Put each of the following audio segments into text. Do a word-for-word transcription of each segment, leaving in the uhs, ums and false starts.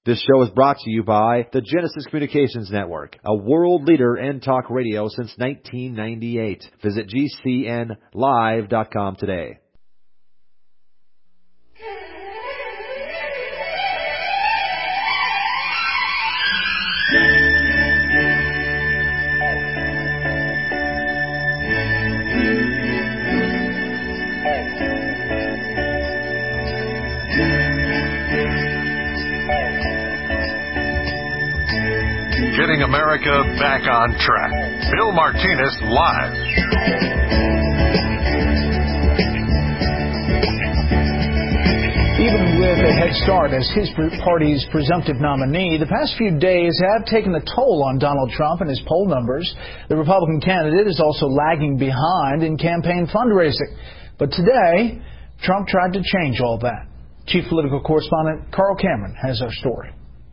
This show is brought to you by the Genesis Communications Network, a world leader in talk radio since nineteen ninety-eight. Visit G C N live dot com today. Getting America back on track. Bill Martinez live. Even with a head start as his party's presumptive nominee, the past few days have taken a toll on Donald Trump and his poll numbers. The Republican candidate is also lagging behind in campaign fundraising. But today, Trump tried to change all that. Chief Political Correspondent Carl Cameron has our story.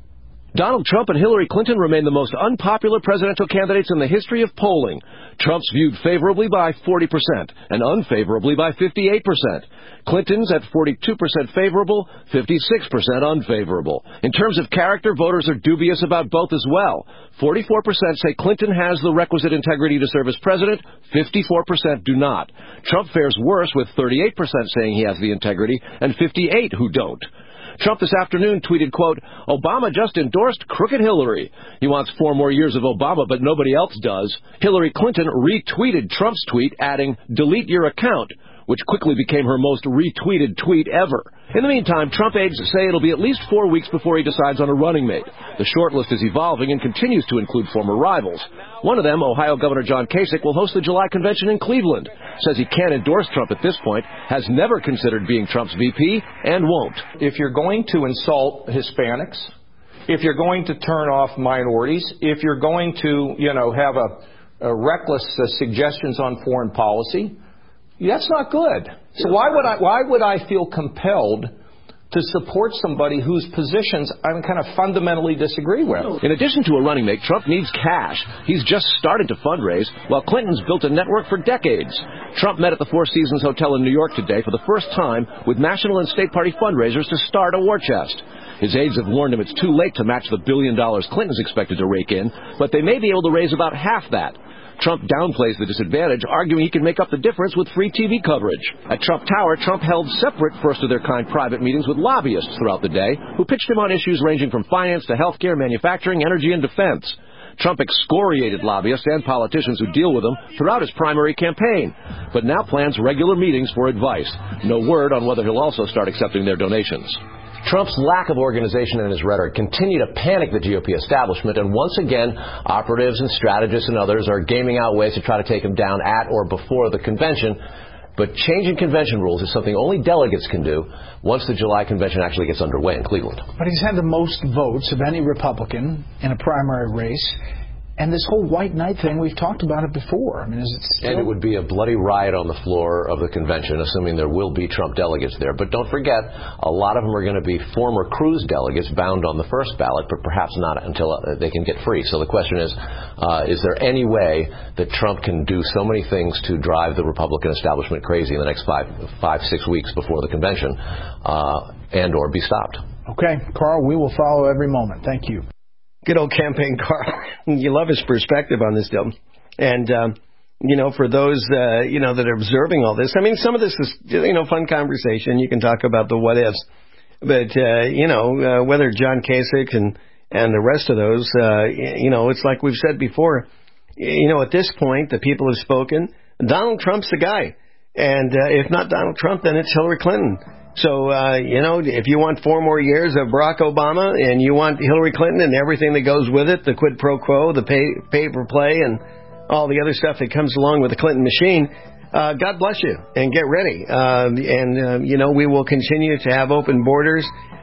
Donald Trump and Hillary Clinton remain the most unpopular presidential candidates in the history of polling. Trump's viewed favorably by forty percent and unfavorably by fifty-eight percent. Clinton's at forty-two percent favorable, fifty-six percent unfavorable. In terms of character, voters are dubious about both as well. forty-four percent say Clinton has the requisite integrity to serve as president, fifty-four percent do not. Trump fares worse with thirty-eight percent saying he has the integrity and fifty-eight who don't. Trump this afternoon tweeted, quote, Obama just endorsed crooked Hillary. He wants four more years of Obama, but nobody else does. Hillary Clinton retweeted Trump's tweet, adding, delete your account, which quickly became her most retweeted tweet ever. In the meantime, Trump aides say it'll be at least four weeks before he decides on a running mate. The shortlist is evolving and continues to include former rivals. One of them, Ohio Governor John Kasich, will host the July convention in Cleveland. Says he can't endorse Trump at this point, has never considered being Trump's V P, and won't. If you're going to insult Hispanics, if you're going to turn off minorities, if you're going to, you know, have a, a reckless uh, suggestions on foreign policy, that's not good. So why would I why would I feel compelled to support somebody whose positions I kind of fundamentally disagree with? In addition to a running mate, Trump needs cash. He's just started to fundraise, while Clinton's built a network for decades. Trump met at the Four Seasons Hotel in New York today for the first time with national and state party fundraisers to start a war chest. His aides have warned him it's too late to match the billion dollars Clinton's expected to rake in, but they may be able to raise about half that. Trump downplays the disadvantage, arguing he can make up the difference with free T V coverage. At Trump Tower, Trump held separate first-of-their-kind private meetings with lobbyists throughout the day, who pitched him on issues ranging from finance to healthcare, manufacturing, energy, and defense. Trump excoriated lobbyists and politicians who deal with him throughout his primary campaign, but now plans regular meetings for advice. No word on whether he'll also start accepting their donations. Trump's lack of organization in his rhetoric continue to panic the G O P establishment, and once again, operatives and strategists and others are gaming out ways to try to take him down at or before the convention. But changing convention rules is something only delegates can do once the July convention actually gets underway in Cleveland. But he's had the most votes of any Republican in a primary race. And this whole white knight thing, we've talked about it before. I mean, is it still... And it would be a bloody riot on the floor of the convention, assuming there will be Trump delegates there. But don't forget, a lot of them are going to be former Cruz delegates bound on the first ballot, but perhaps not until they can get free. So the question is, uh, is there any way that Trump can do so many things to drive the Republican establishment crazy in the next five, five six weeks before the convention, uh, and or be stopped? Okay, Carl, we will follow every moment. Thank you. Good old campaign, Carl. You love his perspective on this deal. And, um, you know, for those, uh, you know, that are observing all this, I mean, some of this is, you know, fun conversation. You can talk about the what ifs. But, uh, you know, uh, whether John Kasich and, and the rest of those, uh, you know, it's like we've said before, you know, at this point, the people have spoken. Donald Trump's the guy. And uh, if not Donald Trump, then it's Hillary Clinton. So, uh, you know, if you want four more years of Barack Obama and you want Hillary Clinton and everything that goes with it, the quid pro quo, the pay, pay for play, and all the other stuff that comes along with the Clinton machine, uh, God bless you and get ready. Uh, and, uh, you know, we will continue to have open borders.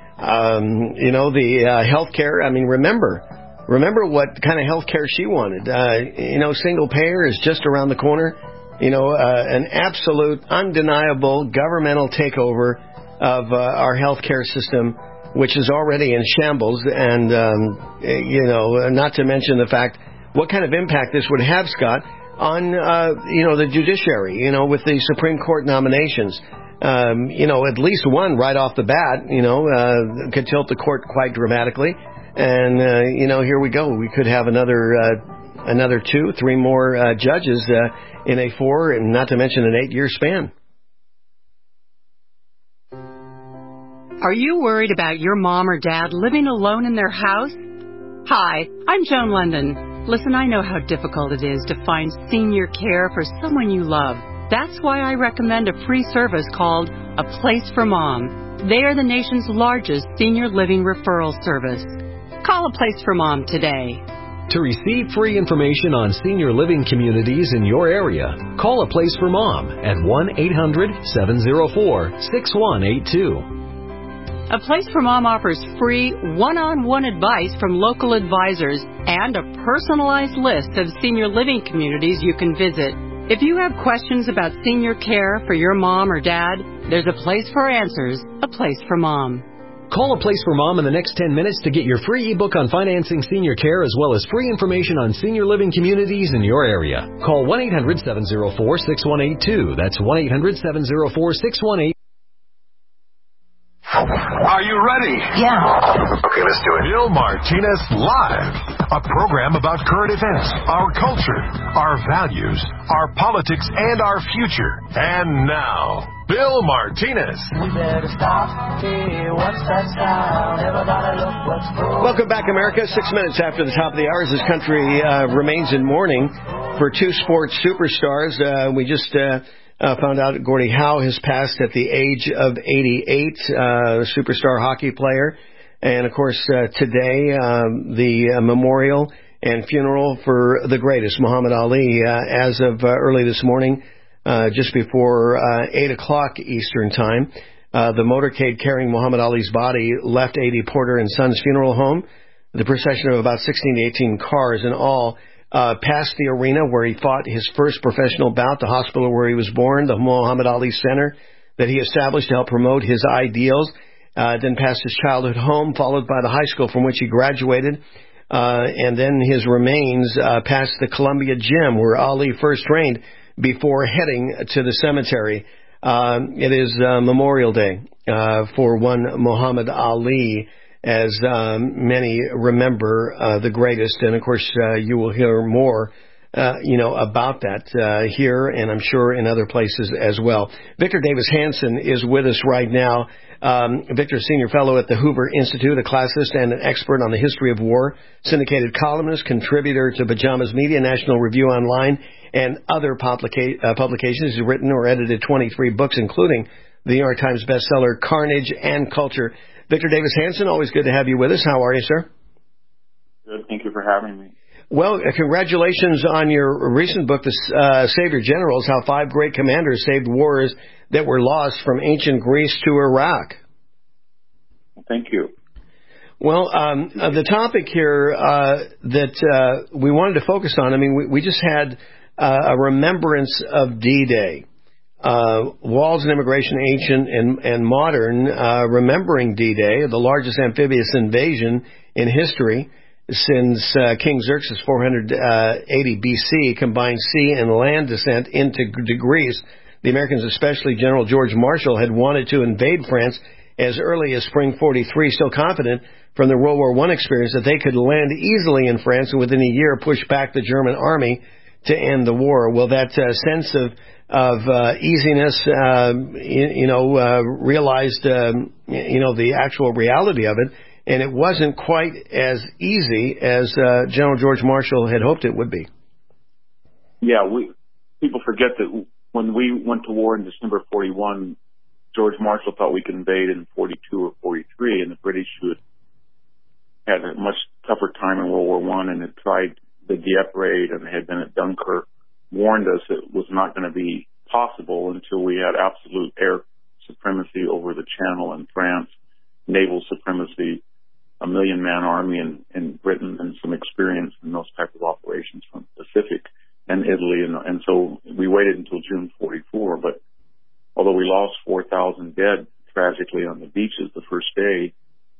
Um, you know, the uh, health care. I mean, remember, remember what kind of health care she wanted. Uh, you know, single payer is just around the corner. You know, uh, an absolute, undeniable governmental takeover of uh, our healthcare system, which is already in shambles, and, um, you know, not to mention the fact what kind of impact this would have, Scott, on, uh, you know, the judiciary, you know, with the Supreme Court nominations. um, you know, at least one right off the bat, you know, uh, could tilt the court quite dramatically. And, uh, you know, here we go. We could have another uh, another two, three more uh, judges uh, in a four, and not to mention an eight-year span. Are you worried about your mom or dad living alone in their house? Hi, I'm Joan London. Listen, I know how difficult it is to find senior care for someone you love. That's why I recommend a free service called A Place for Mom. They are the nation's largest senior living referral service. Call A Place for Mom today. To receive free information on senior living communities in your area, call A Place for Mom at one eight hundred seven oh four six one eight two. A Place for Mom offers free one-on-one advice from local advisors and a personalized list of senior living communities you can visit. If you have questions about senior care for your mom or dad, there's a place for answers, A Place for Mom. Call A Place for Mom in the next ten minutes to get your free ebook on financing senior care as well as free information on senior living communities in your area. Call one eight hundred seven oh four six one eight two. That's one eight hundred seven oh four six one eight two. Are you ready? Yeah. Okay, let's do it. Bill Martinez Live, a program about current events, our culture, our values, our politics, and our future. And now, Bill Martinez. We better stop. Hey, what's that sound? Everybody look what's going on. Welcome back, America. Six minutes after the top of the hour, as this country uh, remains in mourning for two sports superstars. Uh, we just... Uh, Uh, found out Gordie Howe has passed at the age of eighty-eight, uh, superstar hockey player. And, of course, uh, today, um, the uh, memorial and funeral for the greatest, Muhammad Ali, uh, as of uh, early this morning, uh, just before uh, eight o'clock Eastern Time. Uh, the motorcade carrying Muhammad Ali's body left A D Porter and Sons Funeral Home. The procession of about sixteen to eighteen cars in all Uh, past the arena where he fought his first professional bout, the hospital where he was born, the Muhammad Ali Center that he established to help promote his ideals, uh, then past his childhood home, followed by the high school from which he graduated, uh, and then his remains uh, past the Columbia Gym where Ali first trained before heading to the cemetery. Uh, it is uh, Memorial Day uh, for one Muhammad Ali, as um, many remember uh, the greatest. And, of course, uh, you will hear more, uh, you know, about that uh, here and I'm sure in other places as well. Victor Davis Hanson is with us right now. Um, Victor is Senior Fellow at the Hoover Institute, a classicist and an expert on the history of war, syndicated columnist, contributor to Pajamas Media, National Review Online, and other publica- uh, publications. He's written or edited twenty-three books, including the New York Times bestseller Carnage and Culture. Victor Davis Hanson, always good to have you with us. How are you, sir? Good. Thank you for having me. Well, uh, congratulations on your recent book, The uh, Savior Generals, How Five Great Commanders Saved Wars That Were Lost from Ancient Greece to Iraq. Thank you. Well, um, uh, the topic here uh, that uh, we wanted to focus on, I mean, we, we just had uh, a remembrance of D-Day. Uh, Walls and Immigration, Ancient and, and Modern, uh, remembering D-Day, the largest amphibious invasion in history since uh, King Xerxes four hundred eighty B C combined sea and land descent into Greece. The Americans, especially General George Marshall, had wanted to invade France as early as spring forty-three, still confident from the World War One experience that they could land easily in France and within a year push back the German army to end the war. Well, that uh, sense of of uh, easiness, uh, you, you know, uh, realized, um, you know, the actual reality of it, and it wasn't quite as easy as uh, General George Marshall had hoped it would be. Yeah, we people forget that when we went to war in December forty-one, George Marshall thought we could invade in forty-two or forty-three, and the British who had had a much tougher time in World War One and had tried the Dieppe raid and had been at Dunkirk, warned us it was not going to be possible until we had absolute air supremacy over the Channel in France, naval supremacy, a million-man army in, in Britain, and some experience in those type of operations from the Pacific and Italy. And, and so we waited until June forty-four, but although we lost four thousand dead tragically on the beaches the first day,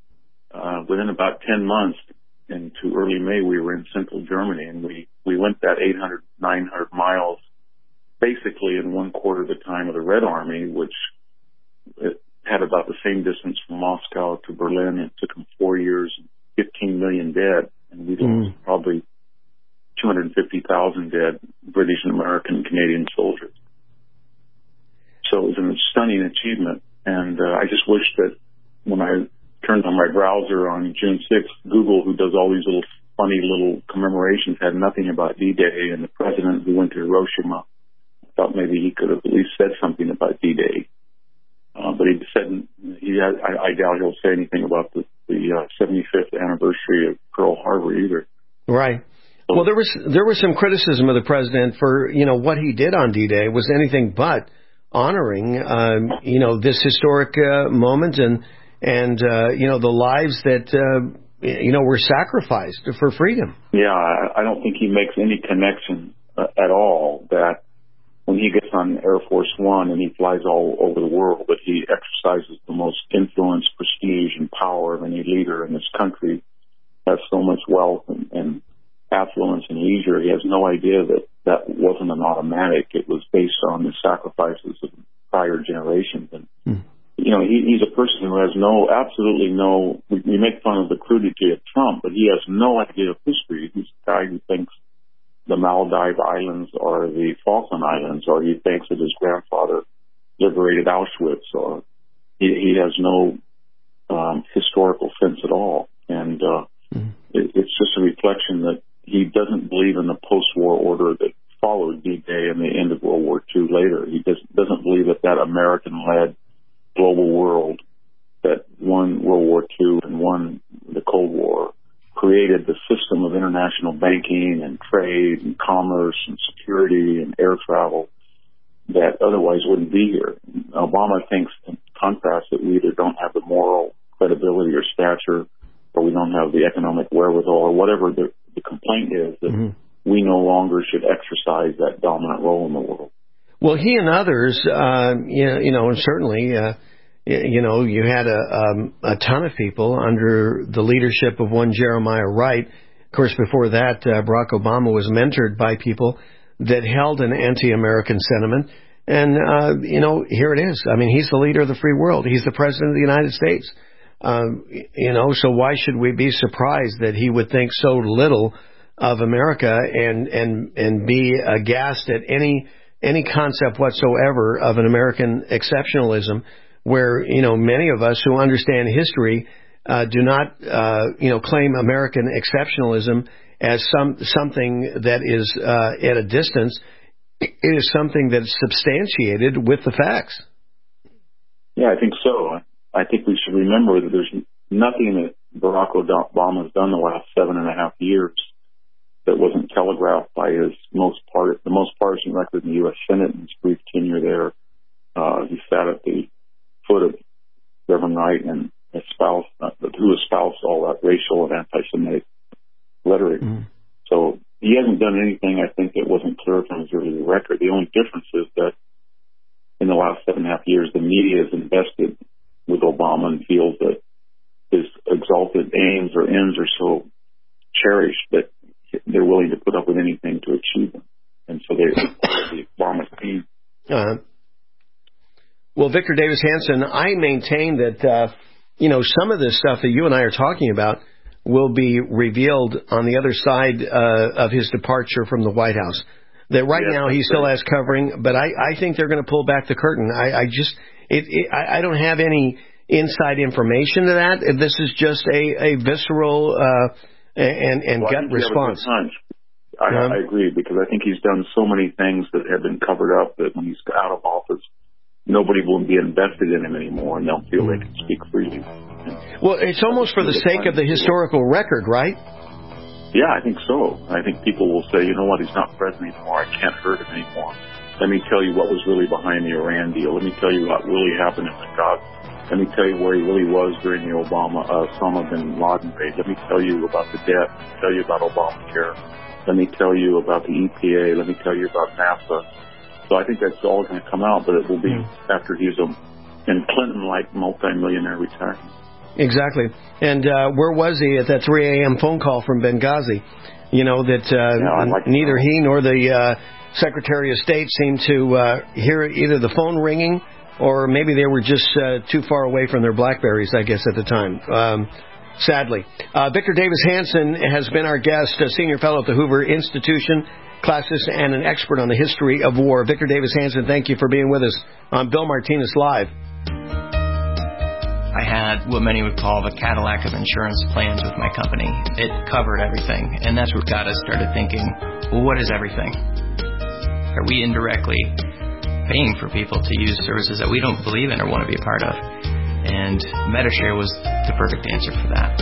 uh, within about ten months into early May, we were in central Germany, and we, we went that eight hundred, nine hundred miles basically in one quarter of the time of the Red Army, which it had about the same distance from Moscow to Berlin. It took them four years, fifteen million dead, and we lost mm. probably two hundred fifty thousand dead British and American and Canadian soldiers. So it was a stunning achievement, and uh, I just wish that when I turned on my browser on June sixth, Google, who does all these little funny little commemorations, had nothing about D-Day, and the president who went to Hiroshima, I thought maybe he could have at least said something about D-Day. Uh, but he said, he had, I, I doubt he'll say anything about the, the uh, seventy-fifth anniversary of Pearl Harbor either. Right. Well, there was there was some criticism of the president for, you know, what he did on D-Day was anything but honoring, um, you know, this historic uh, moment and, and uh, you know, the lives that, uh, you know, were sacrificed for freedom. Yeah, I, I don't think he makes any connection uh, at all that when he gets on Air Force One and he flies all over the world, that he exercises the most influence, prestige, and power of any leader in this country, has so much wealth and, and affluence and leisure. He has no idea that that wasn't an automatic. It was based on the sacrifices of prior generations. And, mm. you know, he, he's a person who has no, absolutely no, we, we make fun of the crudity of Trump, but he has no idea of history. He's a guy who thinks the Maldive Islands or the Falkland Islands, or he thinks that his grandfather liberated Auschwitz, or he, he has no um, historical sense at all. And uh, mm. it, it's just a reflection that he doesn't believe in the post-war order that followed D-Day and the end of World War Two later. He doesn't, doesn't believe that that American-led global world that won World War Two and won the Cold War created the system of international banking and trade and commerce and security and air travel that otherwise wouldn't be here. Obama thinks, in contrast, that we either don't have the moral credibility or stature, or we don't have the economic wherewithal, or whatever the, the complaint is, that mm-hmm. we no longer should exercise that dominant role in the world. Well, he and others, uh, you, know, you know, and certainly, uh, you know, you had a, um, a ton of people under the leadership of one Jeremiah Wright. Of course, before that, uh, Barack Obama was mentored by people that held an anti-American sentiment. And, uh, you know, here it is. I mean, he's the leader of the free world. He's the president of the United States. Um, you know, so why should we be surprised that he would think so little of America and, and, and be aghast at any, any concept whatsoever of an American exceptionalism, where, you know, many of us who understand history, uh, do not, uh, you know, claim American exceptionalism as some, something that is, uh, at a distance. It is something that's substantiated with the facts. Yeah, I think so. I think we should remember that there's nothing that Barack Obama has done the last seven and a half years that wasn't telegraphed by his most part, the most partisan record in the U S Senate in his brief tenure there. Uh, he sat at the foot of Reverend Wright and espoused, uh, who espoused all that racial and anti-Semitic rhetoric. Mm. So he hasn't done anything, I think, that wasn't clear from his earlier record. The only difference is that in the last seven and a half years, the media has invested with Obama and feels that his exalted aims or ends are so cherished that they're willing to put up with anything to achieve them. And so they're part of the Obama team. Uh-huh. Well, Victor Davis Hanson, I maintain that, uh, you know, some of this stuff that you and I are talking about will be revealed on the other side uh, of his departure from the White House. That right yes, now he still has covering, but I, I think they're going to pull back the curtain. I, I just, it, it, I, I don't have any inside information to that. This is just a, a visceral uh, and, and well, gut response. I, um, I agree, because I think he's done so many things that have been covered up that when he's out of office, nobody will be invested in him anymore, and they'll feel they can speak freely. Well, it's almost for the sake of the historical record, right? Yeah, I think so. I think people will say, you know what, he's not president anymore. I can't hurt him anymore. Let me tell you what was really behind the Iran deal. Let me tell you what really happened in Benghazi. Let me tell you where he really was during the Obama, uh, Osama bin Laden raid. Let me tell you about the debt. Let me tell you about Obamacare. Let me tell you about the E P A. Let me tell you about NASA. So I think that's all going to come out, but it will be mm. after he's a in Clinton-like multimillionaire retirement. Exactly. And uh, where was he at that three a.m. phone call from Benghazi? You know, that uh, yeah, like neither he nor the uh, Secretary of State seemed to uh, hear either the phone ringing or maybe they were just uh, too far away from their BlackBerries, I guess, at the time. Um, sadly. Uh, Victor Davis Hanson has been our guest, a senior fellow at the Hoover Institution, classicist and an expert on the history of war. Victor Davis Hanson, thank you for being with us on Bill Martinez Live. I had what many would call the Cadillac of insurance plans with my company. It covered everything, and that's what got us started thinking, well, what is everything? Are we indirectly paying for people to use services that we don't believe in or want to be a part of? And Medi-Share was the perfect answer for that.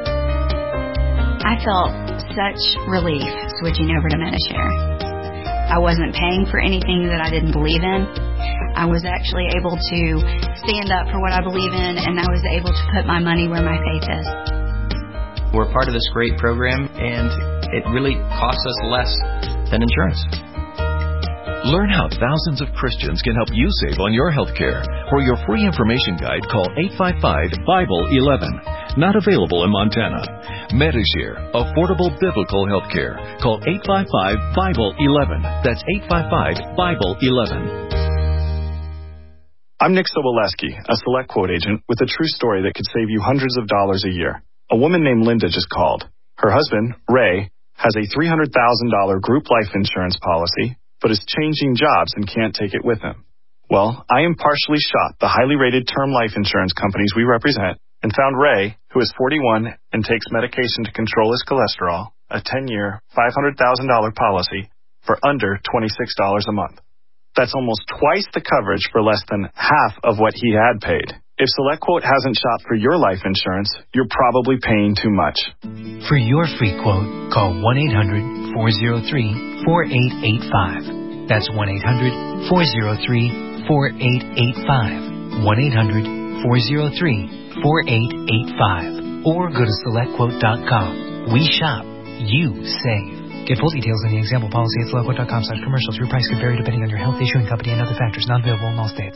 I felt such relief switching over to Medi-Share. I wasn't paying for anything that I didn't believe in. I was actually able to stand up for what I believe in, and I was able to put my money where my faith is. We're part of this great program, and it really costs us less than insurance. Learn how thousands of Christians can help you save on your health care. For your free information guide, call eight five five, Bible eleven. Not available in Montana. Medi-Share, affordable biblical health care. Call eight five five, Bible eleven. That's eight five five, Bible eleven. I'm Nick Soboleski, a Select Quote agent with a true story that could save you hundreds of dollars a year. A woman named Linda just called. Her husband, Ray, has a three hundred thousand dollars group life insurance policy, but is changing jobs and can't take it with him. Well, I impartially shot the highly rated term life insurance companies we represent and found Ray, who is forty-one and takes medication to control his cholesterol, a ten-year, five hundred thousand dollars policy for under twenty-six dollars a month. That's almost twice the coverage for less than half of what he had paid. If SelectQuote hasn't shopped for your life insurance, you're probably paying too much. For your free quote, call one eight hundred, four oh three, four eight eight five. That's one eight hundred, four oh three, four eight eight five. one eight hundred, four oh three, four eight eight five. Or go to select quote dot com. We shop, you save. Get full details in the example policy at select quote dot com slash commercials. Your price could vary depending on your health, issuing company, and other factors. Not available in all states.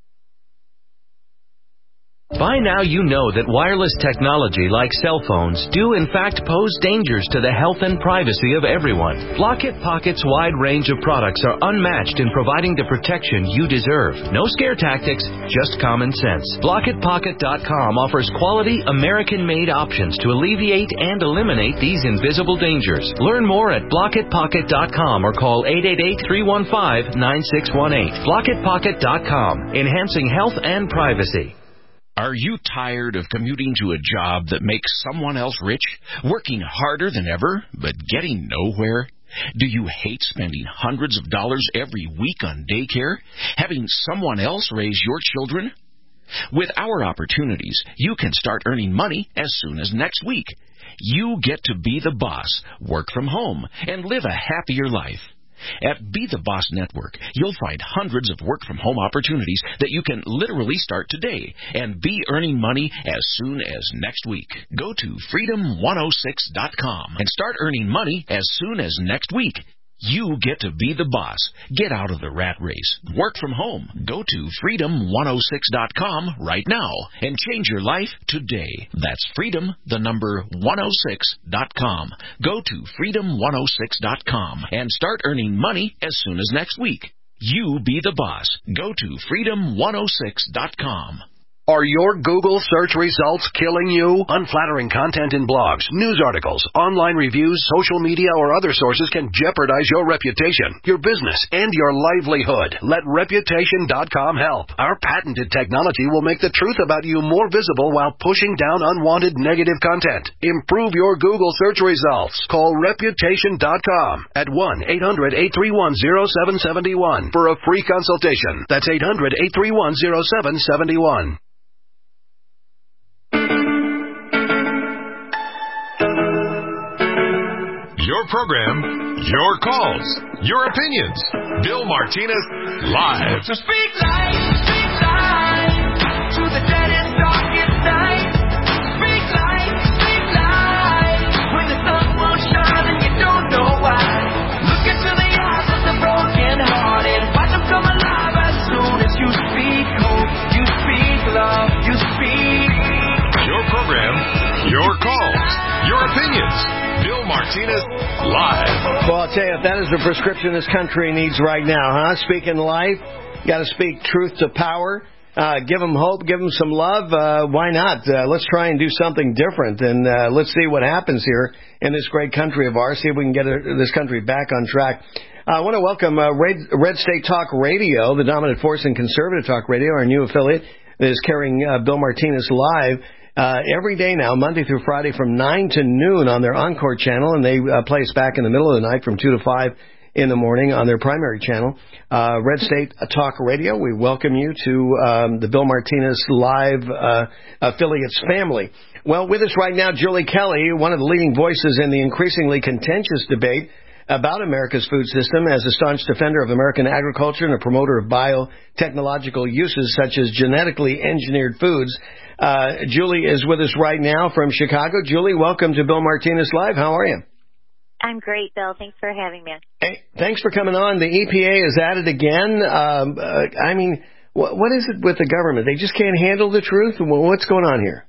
By now you know that wireless technology like cell phones do in fact pose dangers to the health and privacy of everyone. Blockit Pocket's wide range of products are unmatched in providing the protection you deserve. No scare tactics, just common sense. Blockit Pocket dot com offers quality American-made options to alleviate and eliminate these invisible dangers. Learn more at Blockit Pocket dot com or call eight eight eight, three one five, nine six one eight. Blockit Pocket dot com, enhancing health and privacy. Are you tired of commuting to a job that makes someone else rich, working harder than ever, but getting nowhere? Do you hate spending hundreds of dollars every week on daycare, having someone else raise your children? With our opportunities, you can start earning money as soon as next week. You get to be the boss, work from home, and live a happier life. At Be the Boss Network, you'll find hundreds of work-from-home opportunities that you can literally start today and be earning money as soon as next week. Go to freedom one oh six dot com and start earning money as soon as next week. You get to be the boss. Get out of the rat race. Work from home. Go to freedom one oh six dot com right now and change your life today. That's freedom, the number one oh six dot com. Go to freedom one oh six dot com and start earning money as soon as next week. You be the boss. Go to freedom one oh six dot com. Are your Google search results killing you? Unflattering content in blogs, news articles, online reviews, social media, or other sources can jeopardize your reputation, your business, and your livelihood. Let reputation dot com help. Our patented technology will make the truth about you more visible while pushing down unwanted negative content. Improve your Google search results. Call reputation dot com at one eight hundred, eight three one, oh seven seven one for a free consultation. That's eight hundred, eight three one, oh seven seven one. Your program, your calls, your opinions. Bill Martinez, live. So speak life, speak life to the deadest, darkest night. Speak life, speak life when the sun won't shine and you don't know why. Look into the eyes of the broken hearted. Watch them come alive as soon as you speak hope. You speak love, you speak. Your program, your calls, your opinions. Bill Martinez, live. Well, I'll tell you, if that is the prescription this country needs right now, huh? Speaking life Got to speak truth to power. Uh, give them hope. Give them some love. Uh, why not? Uh, let's try and do something different, and uh, let's see what happens here in this great country of ours. See if we can get a, this country back on track. Uh, I want to welcome uh, Red, Red State Talk Radio, the dominant force in conservative talk radio, our new affiliate that is carrying uh, Bill Martinez live uh, every day now, Monday through Friday from nine to noon on their Encore channel, and they uh, play us back in the middle of the night from two to five in the morning on their primary channel, uh, Red State Talk Radio. We welcome you to um, the Bill Martinez Live uh, affiliates family. Well, with us right now, Julie Kelly, one of the leading voices in the increasingly contentious debate about America's food system as a staunch defender of American agriculture and a promoter of biotechnological uses such as genetically engineered foods. Uh, Julie is with us right now from Chicago. Julie, welcome to Bill Martinez Live. How are you? I'm great, Bill. Thanks for having me. Hey, thanks for coming on. The E P A is at it again. Um, uh, I mean, what, what is it with the government? They just can't handle the truth? What's going on here?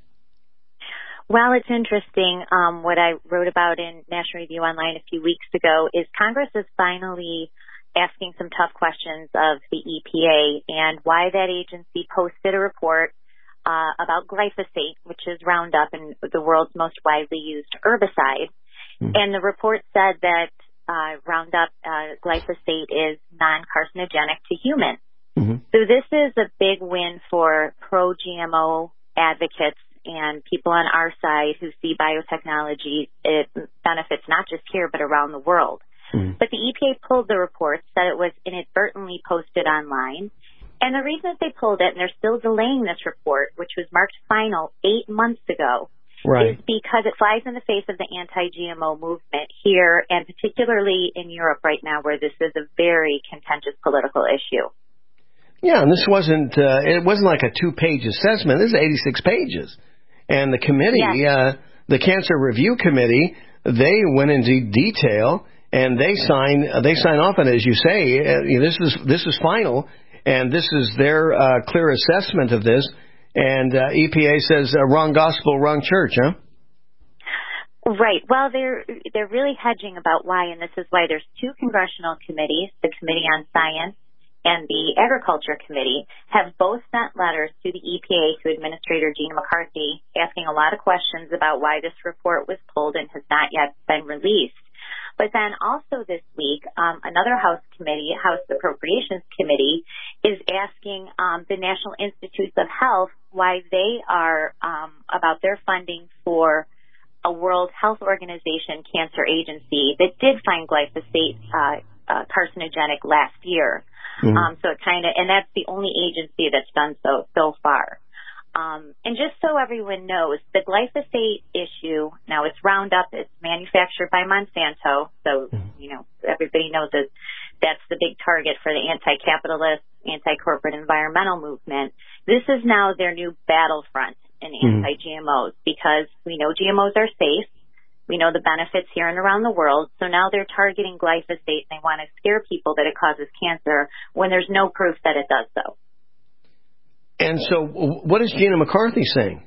Well, it's interesting. Um, what I wrote about in National Review Online a few weeks ago is Congress is finally asking some tough questions of the E P A and why that agency posted a report uh, about glyphosate, which is Roundup and the world's most widely used herbicide. Mm-hmm. And the report said that uh, Roundup uh, glyphosate is non-carcinogenic to humans. Mm-hmm. So this is a big win for pro-G M O advocates and people on our side who see biotechnology, it benefits not just here but around the world. Mm. But the E P A pulled the report, said it was inadvertently posted online. And the reason that they pulled it, and they're still delaying this report, which was marked final eight months ago, right, is because it flies in the face of the anti-G M O movement here, and particularly in Europe right now, where this is a very contentious political issue. Yeah, and this wasn't, uh, it wasn't like a two-page assessment. This is eighty-six pages. And the committee, yes. uh, the Cancer Review Committee, they went into detail, and they sign, uh, they sign off on it, as you say. Uh, you know, this is this is final, and this is their uh, clear assessment of this. And uh, E P A says, uh, wrong gospel, wrong church, huh? Right. Well, they're they're really hedging about why, and this is why there's two congressional committees, the Committee on Science and the Agriculture Committee, have both sent letters to the E P A, to Administrator Gina McCarthy, asking a lot of questions about why this report was pulled and has not yet been released. But then also this week, um, another House committee, House Appropriations Committee, is asking um, the National Institutes of Health why they are um, about their funding for a World Health Organization cancer agency that did find glyphosate uh, uh, carcinogenic last year. Mm-hmm. Um, so it kind of, and that's the only agency that's done so so far. Um, and just so everyone knows, the glyphosate issue, now it's Roundup, it's manufactured by Monsanto, so, you know, everybody knows that that's the big target for the anti-capitalist, anti-corporate environmental movement. This is now their new battlefront in mm-hmm. anti-G M Os, because we know G M Os are safe. We know the benefits here and around the world. So now they're targeting glyphosate, and they want to scare people that it causes cancer when there's no proof that it does so. And so what is Gina McCarthy saying?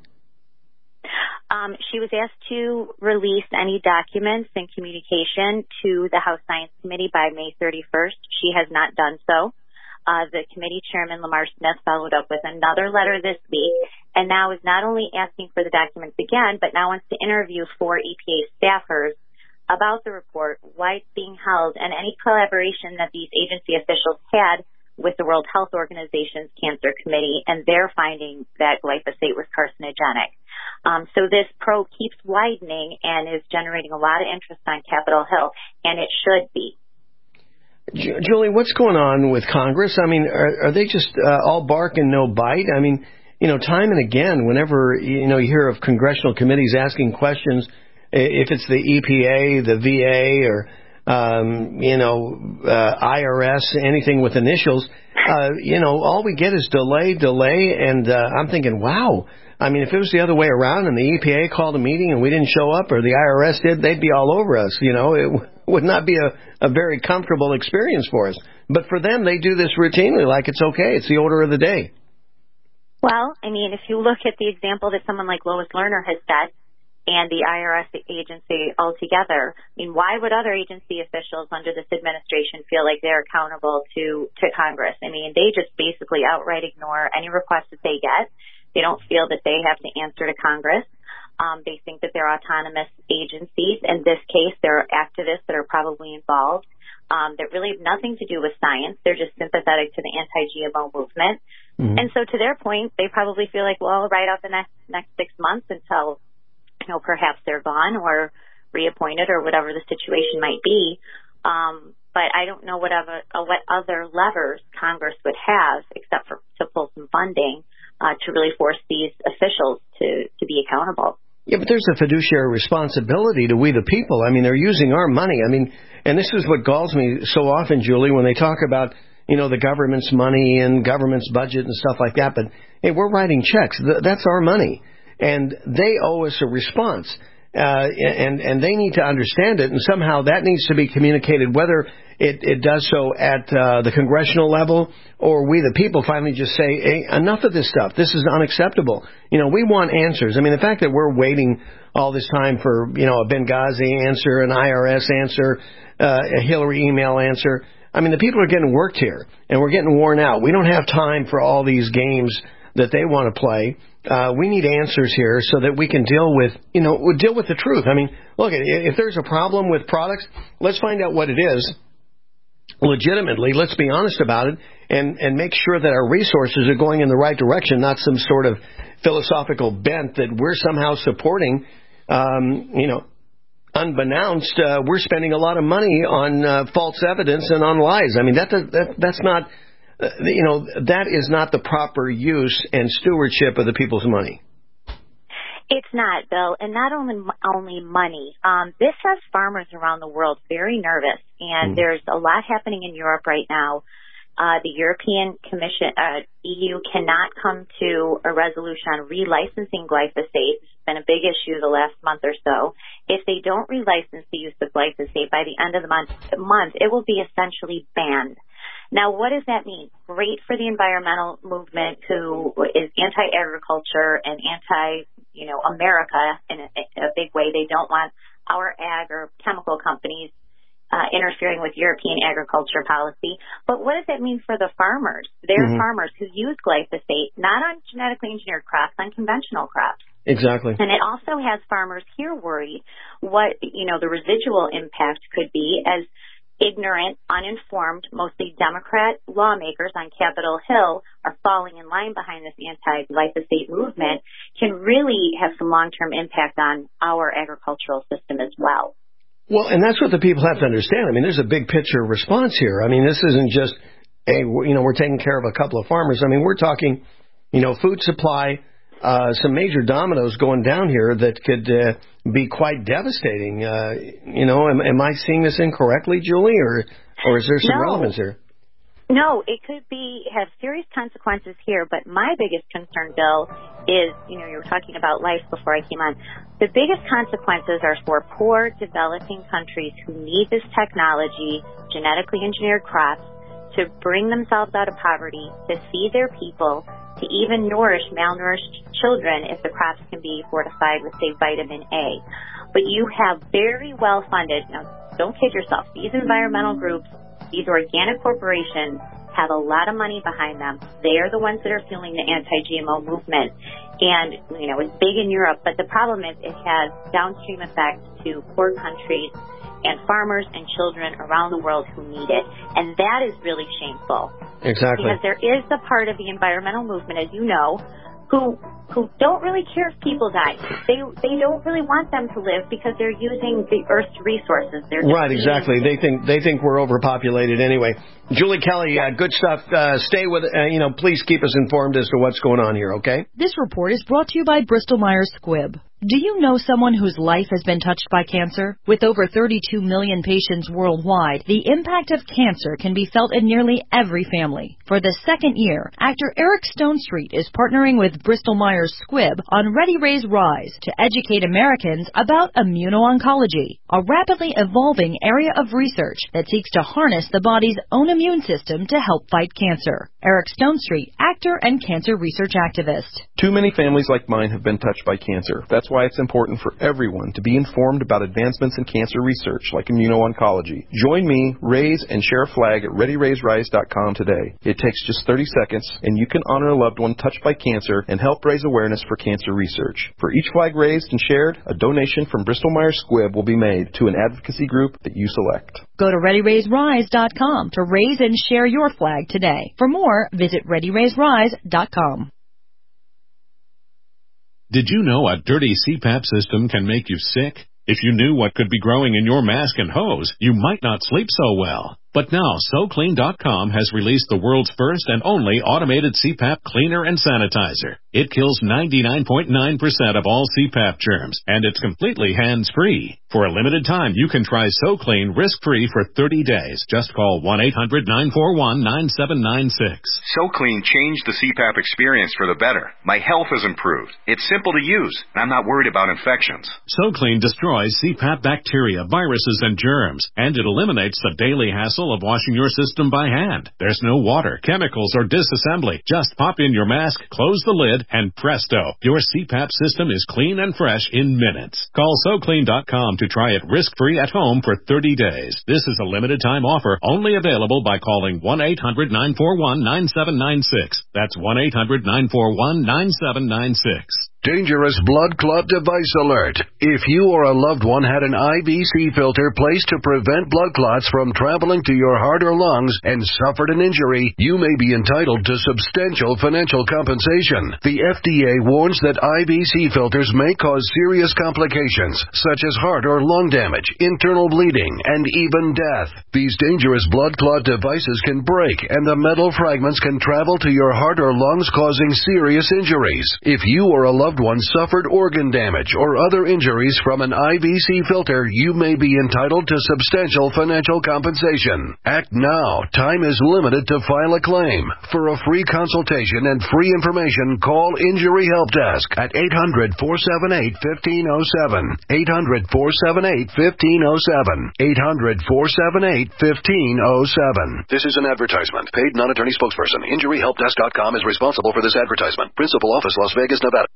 Um, she was asked to release any documents and communication to the House Science Committee by May thirty-first. She has not done so. Uh, the committee chairman, Lamar Smith, followed up with another letter this week, and now is not only asking for the documents again, but now wants to interview four E P A staffers about the report, why it's being held, and any collaboration that these agency officials had with the World Health Organization's Cancer Committee and their finding that glyphosate was carcinogenic. Um, so this probe keeps widening and is generating a lot of interest on Capitol Hill, and it should be. Julie, what's going on with Congress? I mean, are, are they just uh, all bark and no bite? I mean, you know, time and again, whenever, you know, you hear of congressional committees asking questions, if it's the E P A, the V A, or, um, you know, uh, I R S, anything with initials, uh, you know, all we get is delay, delay, and uh, I'm thinking, wow. I mean, if it was the other way around and the E P A called a meeting and we didn't show up, or the I R S did, they'd be all over us. You know, it w- would not be a, a very comfortable experience for us. But for them, they do this routinely like it's okay. It's the order of the day. Well, I mean, if you look at the example that someone like Lois Lerner has set, and the I R S agency altogether. I mean, why would other agency officials under this administration feel like they're accountable to, to Congress? I mean, they just basically outright ignore any request that they get. They don't feel that they have to answer to Congress. Um, they think that they're autonomous agencies. In this case, there are activists that are probably involved um, that really have nothing to do with science. They're just sympathetic to the anti-G M O movement. Mm-hmm. And so to their point, they probably feel like, well, right out the next, next six months until you know, perhaps they're gone or reappointed or whatever the situation might be. Um, but I don't know whatever, uh, what other levers Congress would have except for to pull some funding uh, to really force these officials to, to be accountable. Yeah, but there's a fiduciary responsibility to we the people. I mean, they're using our money. I mean, and this is what galls me so often, Julie, when they talk about, you know, the government's money and government's budget and stuff like that. But, hey, we're writing checks. That's our money. And they owe us a response, uh, and and they need to understand it, and somehow that needs to be communicated, whether it, it does so at uh, the congressional level or we the people finally just say, hey, enough of this stuff. This is unacceptable. You know, we want answers. I mean, the fact that we're waiting all this time for, you know, a Benghazi answer, an I R S answer, uh, a Hillary email answer. I mean, the people are getting worked here, and we're getting worn out. We don't have time for all these games that they want to play. Uh, we need answers here so that we can deal with, you know, deal with the truth. I mean, look, if there's a problem with products, let's find out what it is legitimately. Let's be honest about it and, and make sure that our resources are going in the right direction, not some sort of philosophical bent that we're somehow supporting. Um, you know, unbeknownst, uh, we're spending a lot of money on uh, false evidence and on lies. I mean, that, that that's not... Uh, you know, that is not the proper use and stewardship of the people's money. It's not, Bill, and not only only money. Um, this has farmers around the world very nervous, and mm. there's a lot happening in Europe right now. Uh, the European Commission, uh, E U, cannot come to a resolution on relicensing glyphosate. It's been a big issue the last month or so. If they don't relicense the use of glyphosate by the end of the month, month it will be essentially banned. Now, what does that mean? Great for the environmental movement who is anti-agriculture and anti, you know, America in a, in a big way. They don't want our ag or chemical companies uh, interfering with European agriculture policy. But what does that mean for the farmers? They're mm-hmm. farmers who use glyphosate, not on genetically engineered crops, on conventional crops. Exactly. And it also has farmers here worried what, you know, the residual impact could be as ignorant, uninformed, mostly Democrat lawmakers on Capitol Hill are falling in line behind this anti-glyphosate movement can really have some long-term impact on our agricultural system as well. Well, and that's what the people have to understand. I mean, there's a big picture response here. I mean, this isn't just, hey, you know, we're taking care of a couple of farmers. I mean, we're talking, you know, food supply, uh, some major dominoes going down here that could uh, be quite devastating. Uh, you know, am, am I seeing this incorrectly, Julie, or or is there some no. relevance here? No, it could be have serious consequences here, but my biggest concern, Bill, is, you know, you were talking about life before I came on. The biggest consequences are for poor developing countries who need this technology, genetically engineered crops, to bring themselves out of poverty, to feed their people, to even nourish malnourished children if the crops can be fortified with, say, vitamin A. But you have very well-funded, now don't kid yourself, these environmental groups, these organic corporations have a lot of money behind them. They are the ones that are fueling the anti-G M O movement. And, you know, it's big in Europe, but the problem is it has downstream effects to poor countries and farmers and children around the world who need it. And that is really shameful. Exactly. Because there is the part of the environmental movement, as you know, who who don't really care if people die. They they don't really want them to live because they're using the Earth's resources. They're right, exactly. They think they think we're overpopulated anyway. Julie Kelly, uh, good stuff. Uh, stay with, uh, you know, please keep us informed as to what's going on here, okay? This report is brought to you by Bristol Myers Squibb. Do you know someone whose life has been touched by cancer? With over thirty-two million patients worldwide, the impact of cancer can be felt in nearly every family. For the second year, actor Eric Stonestreet is partnering with Bristol Myers Squibb on Ready Raise Rise to educate Americans about immuno-oncology, a rapidly evolving area of research that seeks to harness the body's own immune system to help fight cancer. Eric Stonestreet, actor and cancer research activist. Too many families like mine have been touched by cancer. That's why why it's important for everyone to be informed about advancements in cancer research like immuno-oncology. Join me, raise, and share a flag at ready raise rise dot com today. It takes just thirty seconds, and you can honor a loved one touched by cancer and help raise awareness for cancer research. For each flag raised and shared, a donation from Bristol Myers Squibb will be made to an advocacy group that you select. Go to ready raise rise dot com to raise and share your flag today. For more, visit ready raise rise dot com. Did you know a dirty C PAP system can make you sick? If you knew what could be growing in your mask and hose, you might not sleep so well. But now, so clean dot com has released the world's first and only automated C PAP cleaner and sanitizer. It kills ninety-nine point nine percent of all C PAP germs, and it's completely hands-free. For a limited time, you can try SoClean risk-free for thirty days. Just call one eight hundred nine four one nine seven nine six. SoClean changed the C PAP experience for the better. My health has improved. It's simple to use, and I'm not worried about infections. SoClean destroys C PAP bacteria, viruses, and germs, and it eliminates the daily hassle of washing your system by hand. There's no water, chemicals, or disassembly. Just pop in your mask, close the lid, and presto, your C PAP system is clean and fresh in minutes. Call so clean dot com to try it risk-free at home for thirty days. This is a limited-time offer, only available by calling one eight hundred nine four one nine seven nine six. That's one eight hundred nine four one nine seven nine six. Dangerous blood clot device alert. If you or a loved one had an I V C filter placed to prevent blood clots from traveling to your heart or lungs and suffered an injury, you may be entitled to substantial financial compensation. The F D A warns that I V C filters may cause serious complications, such as heart or lung damage, internal bleeding, and even death. These dangerous blood clot devices can break, and the metal fragments can travel to your heart or lungs, causing serious injuries. If you or a loved one suffered organ damage or other injuries from an I V C filter, you may be entitled to substantial financial compensation. Act now. Time is limited to file a claim. For a free consultation and free information, call Injury Help Desk at eight hundred four seven eight one five zero seven. eight hundred four seven eight one five zero seven. eight hundred four seven eight one five zero seven. This is an advertisement. Paid non-attorney spokesperson. Injury Help Desk dot com is responsible for this advertisement. Principal office, Las Vegas, Nevada.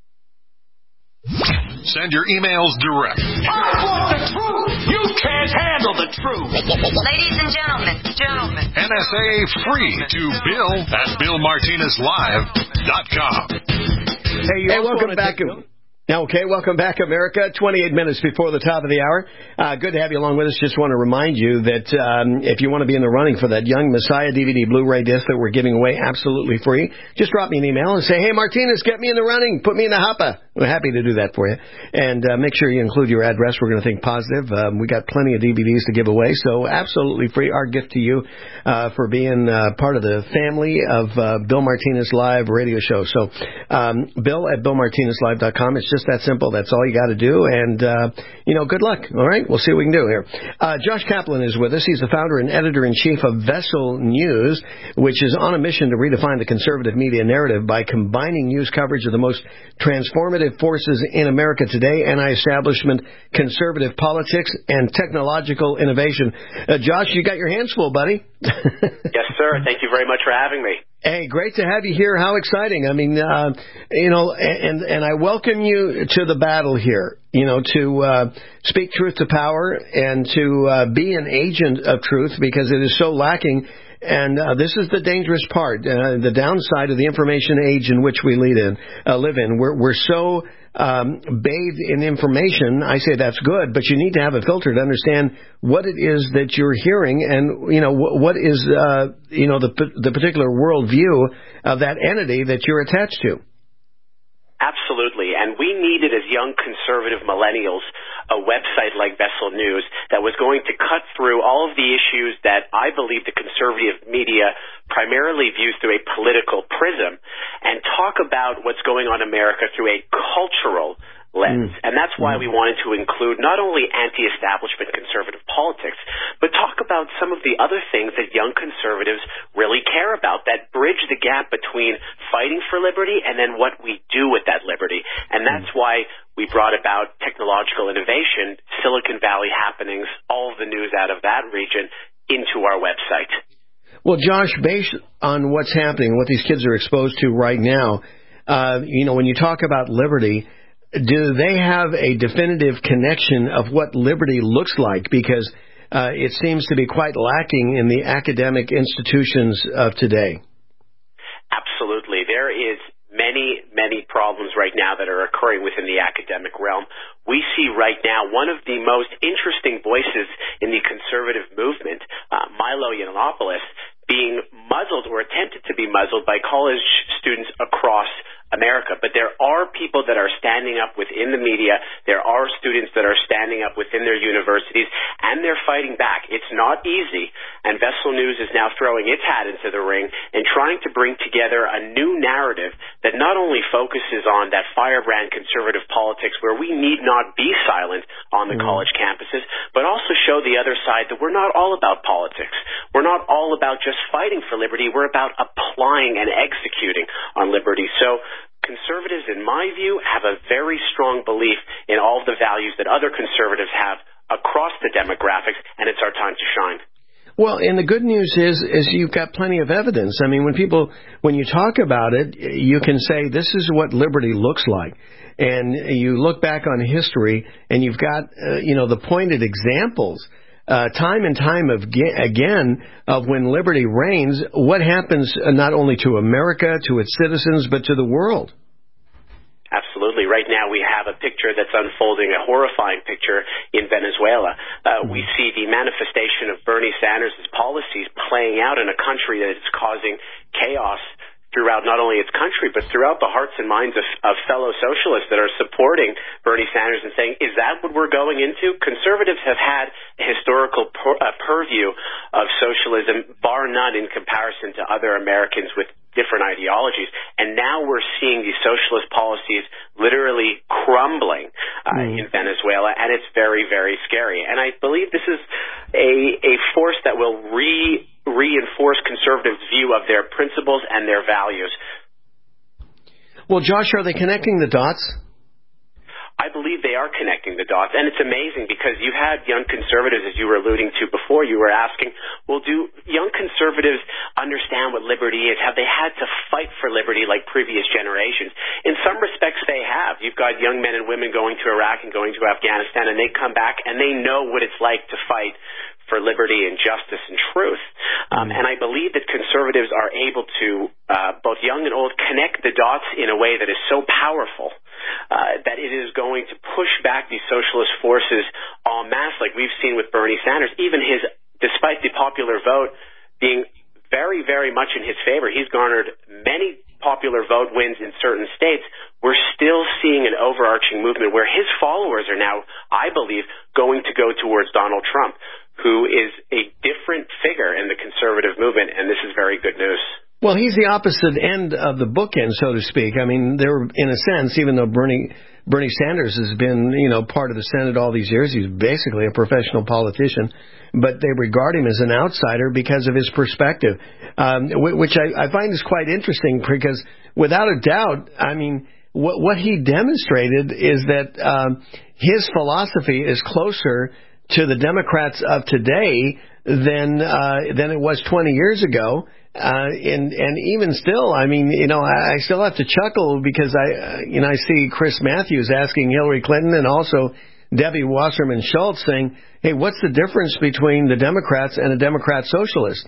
Send your emails direct. I want the truth. You can't handle the truth. Ladies and gentlemen, gentlemen. N S A free to Bill at Bill Martinez Live dot com. Hey, hey welcome back. Okay, welcome back, America. twenty-eight minutes before the top of the hour. Uh, good to have you along with us. Just want to remind you that um, if you want to be in the running for that Young Messiah D V D Blu-ray disc that we're giving away absolutely free, just drop me an email and say, hey, Martinez, get me in the running. Put me in the hopper. We're happy to do that for you. And uh, make sure you include your address. We're going to think positive. Um, we got plenty of D V Ds to give away, so absolutely free. Our gift to you uh, for being uh, part of the family of uh, Bill Martinez Live radio show. So um, Bill at Bill Martinez Live dot com. It's just that simple. That's all you got to do. And, uh, you know, good luck. All right? We'll see what we can do here. Uh, Josh Kaplan is with us. He's the founder and editor-in-chief of Vessel News, which is on a mission to redefine the conservative media narrative by combining news coverage of the most transformative forces in America today, anti-establishment, conservative politics, and technological innovation. Uh, Josh, you got your hands full, buddy. Yes, sir. Thank you very much for having me. Hey, great to have you here. How exciting. I mean, uh, you know, and, and I welcome you to the battle here, you know, to uh, speak truth to power and to uh, be an agent of truth, because it is so lacking. And uh, this is the dangerous part, uh, the downside of the information age in which we lead in, uh, live in. We're, we're so um, bathed in information. I say that's good, but you need to have a filter to understand what it is that you're hearing, and you know what, what is uh, you know the the particular worldview of that entity that you're attached to. Absolutely, and we needed, as young conservative millennials, a website like Vessel News that was going to cut through all of the issues that I believe the conservative media primarily views through a political prism, and talk about what's going on in America through a cultural lens. Mm. And that's why we wanted to include not only anti-establishment conservative politics, but talk about some of the other things that young conservatives really care about, that bridge the gap between fighting for liberty and then what we do with that liberty. And that's mm. why we brought about technological innovation, Silicon Valley happenings, all of the news out of that region into our website. Well, Josh, based on what's happening, what these kids are exposed to right now, uh, you know, when you talk about liberty, do they have a definitive connection of what liberty looks like? Because uh, it seems to be quite lacking in the academic institutions of today. Absolutely. There is many, many problems right now that are occurring within the academic realm. We see right now one of the most interesting voices in the conservative movement, uh, Milo Yiannopoulos, being muzzled or attempted to be muzzled by college students across America. But there are people that are standing up within the media. There are students that are standing up within their universities, and they're fighting back. It's not easy, and Vessel News is now throwing its hat into the ring and trying to bring together a new narrative that not only focuses on that firebrand conservative politics where we need not be silent on the mm. college campuses, but also show the other side that we're not all about politics. We're not all about just fighting for liberty. We're about applying and executing on liberty. So conservatives, in my view, have a very strong belief in all of the values that other conservatives have across the demographics, and it's our time to shine. Well, and the good news is, is you've got plenty of evidence. I mean, when people, when you talk about it, you can say this is what liberty looks like. And you look back on history, and you've got, uh, you know, the pointed examples Uh, time and time of, again of when liberty reigns, what happens not only to America, to its citizens, but to the world. Absolutely. Right now we have a picture that's unfolding, a horrifying picture in Venezuela. Uh, we see the manifestation of Bernie Sanders' policies playing out in a country that is causing chaos throughout not only its country, but throughout the hearts and minds of, of fellow socialists that are supporting Bernie Sanders and saying, is that what we're going into? Conservatives have had a historical pur- uh, purview of socialism, bar none in comparison to other Americans with different ideologies. And now we're seeing these socialist policies literally crumbling uh, mm. in Venezuela, and it's very, very scary. And I believe this is a, a force that will re reinforce conservatives' view of their principles and their values. Well, Josh, are they connecting the dots? I believe they are connecting the dots, and it's amazing because you had young conservatives, as you were alluding to before. You were asking, well, do young conservatives understand what liberty is? Have they had to fight for liberty like previous generations? In some respects, they have. You've got young men and women going to Iraq and going to Afghanistan, and they come back and they know what it's like to fight for liberty and justice and truth. Um, and I believe that conservatives are able to, uh, both young and old, connect the dots in a way that is so powerful uh, that it is going to push back these socialist forces en masse, like we've seen with Bernie Sanders. Even his, despite the popular vote being very, very much in his favor, he's garnered many popular vote wins in certain states. We're still seeing an overarching movement where his followers are now, I believe, going to go towards Donald Trump, who is a different figure in the conservative movement, and this is very good news. Well, he's the opposite end of the bookend, so to speak. I mean, they're, in a sense, even though Bernie Bernie Sanders has been, you know, part of the Senate all these years, he's basically a professional politician, but they regard him as an outsider because of his perspective, um, which I, I find is quite interesting because, without a doubt, I mean, what, what he demonstrated is that um, his philosophy is closer to the Democrats of today than uh, than it was twenty years ago, uh, and and even still, I mean, you know, I, I still have to chuckle because I, uh, you know, I see Chris Matthews asking Hillary Clinton and also Debbie Wasserman Schultz saying, "Hey, what's the difference between the Democrats and a Democrat socialist?"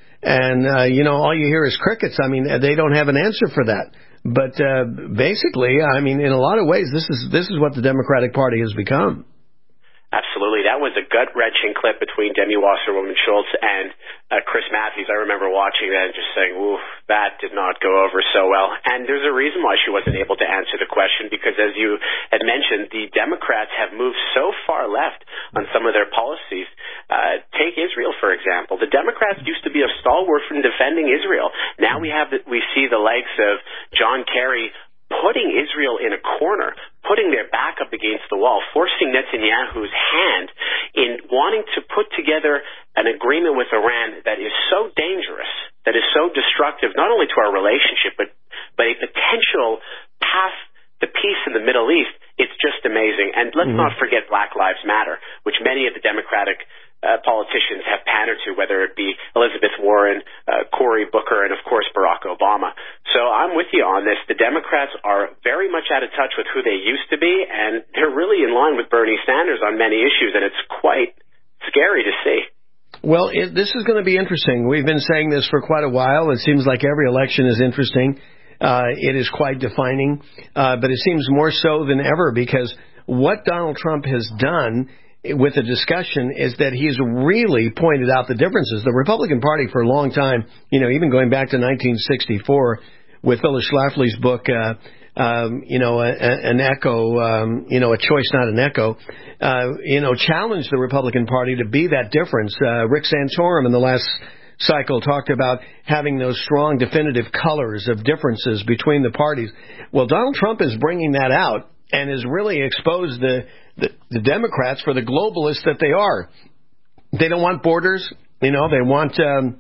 And uh, you know, all you hear is crickets. I mean, they don't have an answer for that. But uh, basically, I mean, in a lot of ways, this is this is what the Democratic Party has become. Absolutely. That was a gut-wrenching clip between Demi Wasserman Schultz and uh, Chris Matthews. I remember watching that and just saying, ooh, that did not go over so well. And there's a reason why she wasn't able to answer the question because, as you had mentioned, the Democrats have moved so far left on some of their policies. Uh, take Israel, for example. The Democrats used to be a stalwart in defending Israel. Now we have the, we see the likes of John Kerry putting Israel in a corner, putting their back up against the wall, forcing Netanyahu's hand in wanting to put together an agreement with Iran that is so dangerous, that is so destructive, not only to our relationship, but, but a potential path to peace in the Middle East. It's just amazing. And let's mm-hmm. not forget Black Lives Matter, which many of the Democratic Uh, politicians have pandered to, whether it be Elizabeth Warren, uh, Cory Booker, and, of course, Barack Obama. So I'm with you on this. The Democrats are very much much out of touch with who they used to be, and they're really in line with Bernie Sanders on many issues, and it's quite scary to see. Well, it, this is going to be interesting. We've been saying this for quite a while. It seems like every election is interesting. Uh, it is quite defining, uh, but it seems more so than ever because what Donald Trump has done with the discussion is that he's really pointed out the differences. The Republican Party for a long time, you know, even going back to nineteen sixty-four with Phyllis Schlafly's book, uh, um, you know, a, a, an echo, um, you know, a choice, not an echo, uh, you know, challenged the Republican Party to be that difference. Uh, Rick Santorum in the last cycle talked about having those strong, definitive colors of differences between the parties. Well, Donald Trump is bringing that out and has really exposed the, the, the Democrats for the globalists that they are. They don't want borders. You know, they want um,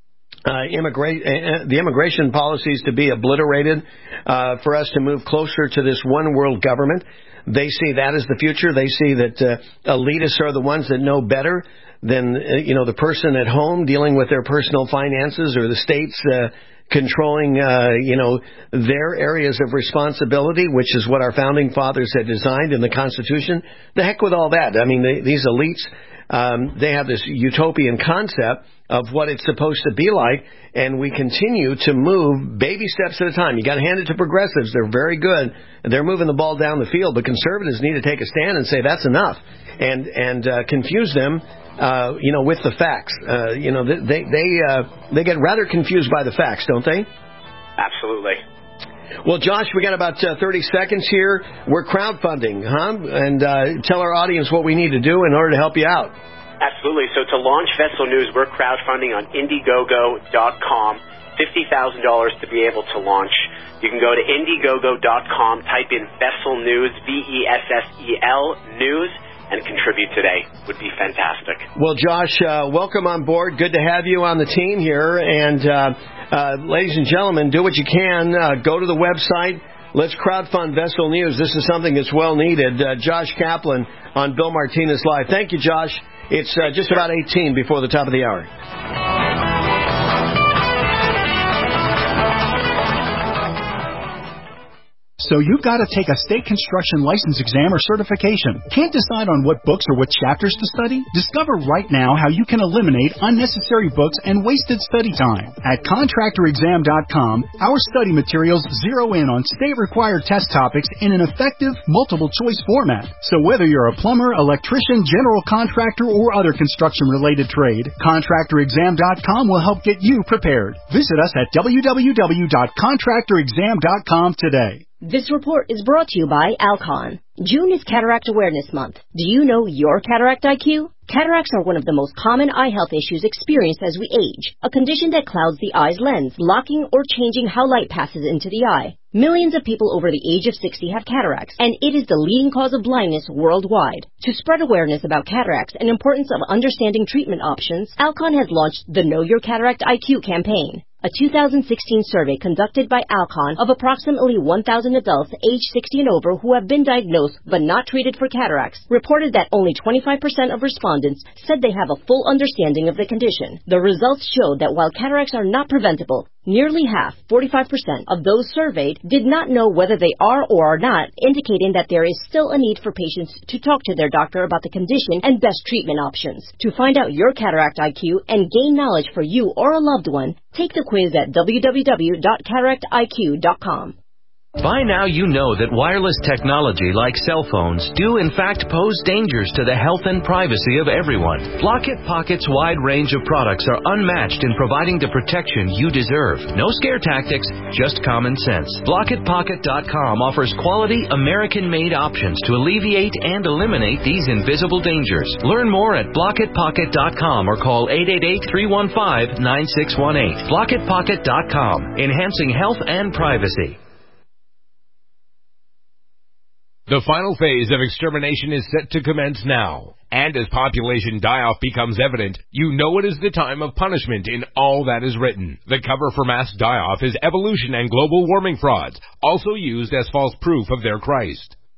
uh, immigrate, uh, the immigration policies to be obliterated, uh, for us to move closer to this one world government. They see that as the future. They see that uh, elitists are the ones that know better than, uh, you know, the person at home dealing with their personal finances or the states uh, controlling, uh, you know, their areas of responsibility, which is what our founding fathers had designed in the Constitution. The heck with all that. I mean, they, these elites, um, they have this utopian concept of what it's supposed to be like, and we continue to move baby steps at a time. You got to hand it to progressives. They're very good. They're moving the ball down the field, but conservatives need to take a stand and say that's enough and, and uh, confuse them Uh, you know, with the facts. Uh, you know, they they uh, they get rather confused by the facts, don't they? Absolutely. Well, Josh, we got about uh, thirty seconds here. We're crowdfunding, huh? And uh, tell our audience what we need to do in order to help you out. Absolutely. So to launch Vessel News, we're crowdfunding on Indiegogo dot com. fifty thousand dollars to be able to launch. You can go to Indiegogo dot com, type in Vessel News, V E S S E L, News, and contribute today. Would be fantastic. Well, Josh, uh, welcome on board. Good to have you on the team here. And uh, uh, ladies and gentlemen, do what you can. Uh, go to the website. Let's crowdfund Vessel News. This is something that's well needed. Uh, Josh Kaplan on Bill Martinez Live. Thank you, Josh. It's uh, just about eighteen before the top of the hour. So you've got to take a state construction license exam or certification. Can't decide on what books or what chapters to study? Discover right now how you can eliminate unnecessary books and wasted study time. At contractor exam dot com, our study materials zero in on state-required test topics in an effective, multiple-choice format. So whether you're a plumber, electrician, general contractor, or other construction-related trade, contractor exam dot com will help get you prepared. Visit us at w w w dot contractor exam dot com today. This report is brought to you by Alcon. June is Cataract Awareness Month. Do you know your cataract I Q? Cataracts are one of the most common eye health issues experienced as we age, a condition that clouds the eye's lens, blocking or changing how light passes into the eye. Millions of people over the age of sixty have cataracts, and it is the leading cause of blindness worldwide. To spread awareness about cataracts and importance of understanding treatment options, Alcon has launched the Know Your Cataract I Q campaign. A two thousand sixteen survey conducted by Alcon of approximately one thousand adults aged sixty and over who have been diagnosed but not treated for cataracts reported that only twenty-five percent of respondents said they have a full understanding of the condition. The results showed that while cataracts are not preventable, nearly half, forty-five percent, of those surveyed did not know whether they are or are not, indicating that there is still a need for patients to talk to their doctor about the condition and best treatment options. To find out your cataract I Q and gain knowledge for you or a loved one, take the quiz at w w w dot cataract I Q dot com. By now you know that wireless technology like cell phones do in fact pose dangers to the health and privacy of everyone. Blockit Pocket's wide range of products are unmatched in providing the protection you deserve. No scare tactics, just common sense. Blockit Pocket dot com offers quality American-made options to alleviate and eliminate these invisible dangers. Learn more at Blockit Pocket dot com or call eight eight eight, three one five, nine six one eight. Blockit Pocket dot com, enhancing health and privacy. The final phase of extermination is set to commence now. And as population die-off becomes evident, you know it is the time of punishment in all that is written. The cover for mass die-off is evolution and global warming frauds, also used as false proof of their Christ.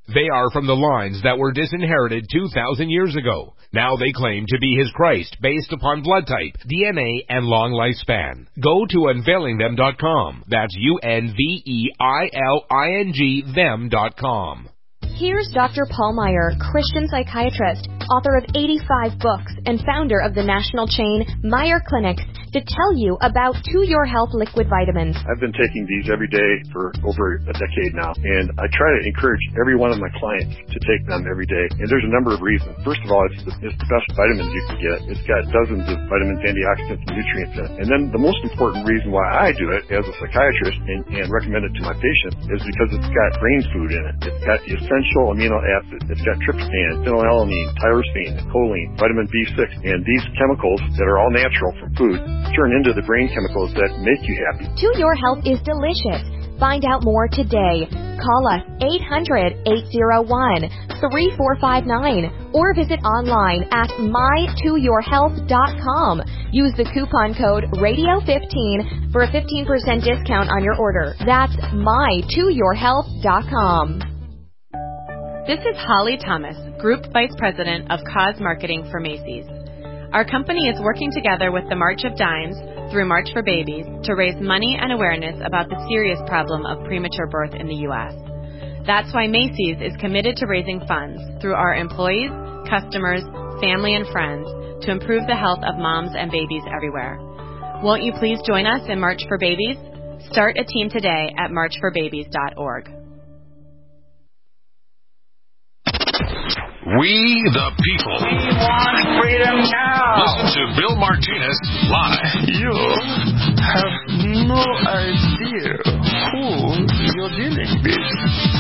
They are from the lines that were disinherited two thousand years ago. Now they claim to be his Christ based upon blood type, D N A, and long lifespan. Go to unveiling them dot com. That's U N V E I L I N G them dot com. Here's Doctor Paul Meyer, Christian psychiatrist, author of eighty-five books, and founder of the national chain Meyer Clinics, to tell you about To Your Health liquid vitamins. I've been taking these every day for over a decade now, and I try to encourage every one of my clients to take them every day. And there's a number of reasons. First of all, it's the, it's the best vitamins you can get. It's got dozens of vitamins, antioxidants, and nutrients in it. And then the most important reason why I do it as a psychiatrist and, and recommend it to my patients is because it's got brain food in it. It's got the essential amino acids. It's got tryptophan, phenylalanine, tyrosine, choline, vitamin B six, and these chemicals that are all natural from food turn into the brain chemicals that make you happy. To Your Health is delicious. Find out more today. Call us eight hundred, eight oh one, three four five nine or visit online at my to your health dot com. Use the coupon code radio fifteen for a fifteen percent discount on your order. That's my to your health dot com. This is Holly Thomas, Group Vice President of Cause Marketing for Macy's. Our company is working together with the March of Dimes through March for Babies to raise money and awareness about the serious problem of premature birth in the U S. That's why Macy's is committed to raising funds through our employees, customers, family, and friends to improve the health of moms and babies everywhere. Won't you please join us in March for Babies? Start a team today at march for babies dot org. We the people. We want freedom now. Listen to Bill Martinez live. You have no idea who you're dealing with.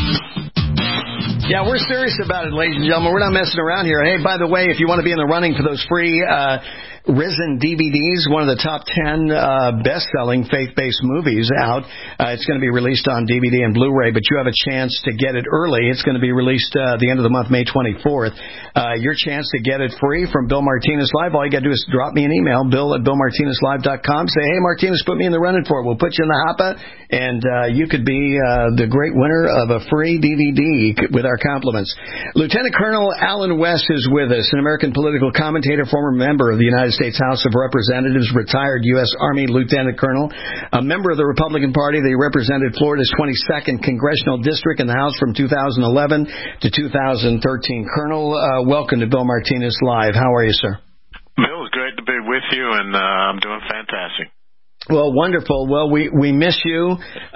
Yeah, we're serious about it, ladies and gentlemen. We're not messing around here. Hey, by the way, if you want to be in the running for those free uh Risen D V Ds, one of the top ten uh, best-selling faith-based movies out. Uh, it's going to be released on D V D and Blu-ray, but you have a chance to get it early. It's going to be released uh, the end of the month, May twenty-fourth. Uh, your chance to get it free from Bill Martinez Live. All you got to do is drop me an email, bill at bill martinez live dot com. Say, hey, Martinez, put me in the running for it. We'll put you in the hopper, and uh, you could be uh, the great winner of a free D V D with our compliments. Lieutenant Colonel Alan West is with us, an American political commentator, former member of the United States House of Representatives, retired U S Army Lieutenant Colonel, a member of the Republican Party. They represented Florida's twenty-second Congressional District in the House from two thousand eleven to two thousand thirteen. Colonel, uh, welcome to Bill Martinez Live. How are you, sir? Bill, it's great to be with you, and uh, I'm doing fantastic. Well, wonderful. Well, we, we miss you uh,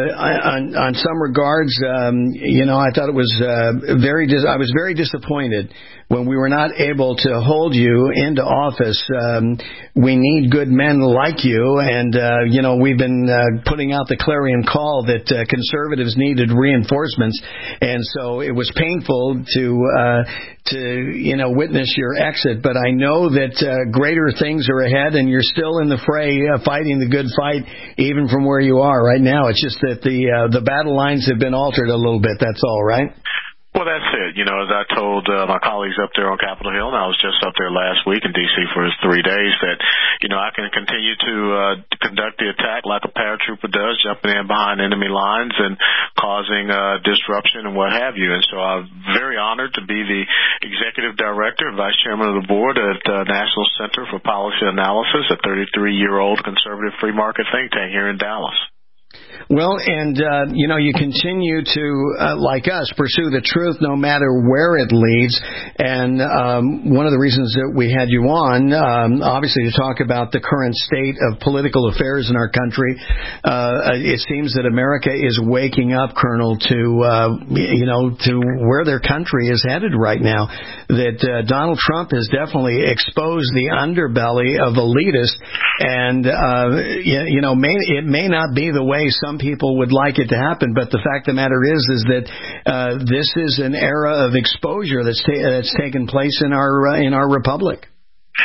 on, on some regards. Um, you know, I thought it was uh, very dis- I was very disappointed when we were not able to hold you into office. Um, we need good men like you, and, uh, you know, we've been uh, putting out the clarion call that uh, conservatives needed reinforcements, and so it was painful to, uh, to you know, witness your exit, but I know that uh, greater things are ahead, and you're still in the fray, uh, fighting the good fight, even from where you are right now. It's just that the, uh, the battle lines have been altered a little bit, that's all, right? Well, that's it. You know, as I told uh, my colleagues up there on Capitol Hill, and I was just up there last week in D C for his three days, that, you know, I can continue to uh, conduct the attack like a paratrooper does, jumping in behind enemy lines and causing uh, disruption and what have you. And so I'm very honored to be the executive director and vice chairman of the board at uh, National Center for Policy Analysis, a thirty-three-year-old conservative free market think tank here in Dallas. Well, and, uh, you know, you continue to, uh, like us, pursue the truth no matter where it leads. And um, one of the reasons that we had you on, um, obviously, to talk about the current state of political affairs in our country, uh, it seems that America is waking up, Colonel, to, uh, you know, to where their country is headed right now. That uh, Donald Trump has definitely exposed the underbelly of elitists. And, uh, you, you know, may, it may not be the way some people would like it to happen, but the fact of the matter is, is that uh, this is an era of exposure that's ta- that's taken place in our uh, in our republic. No, you're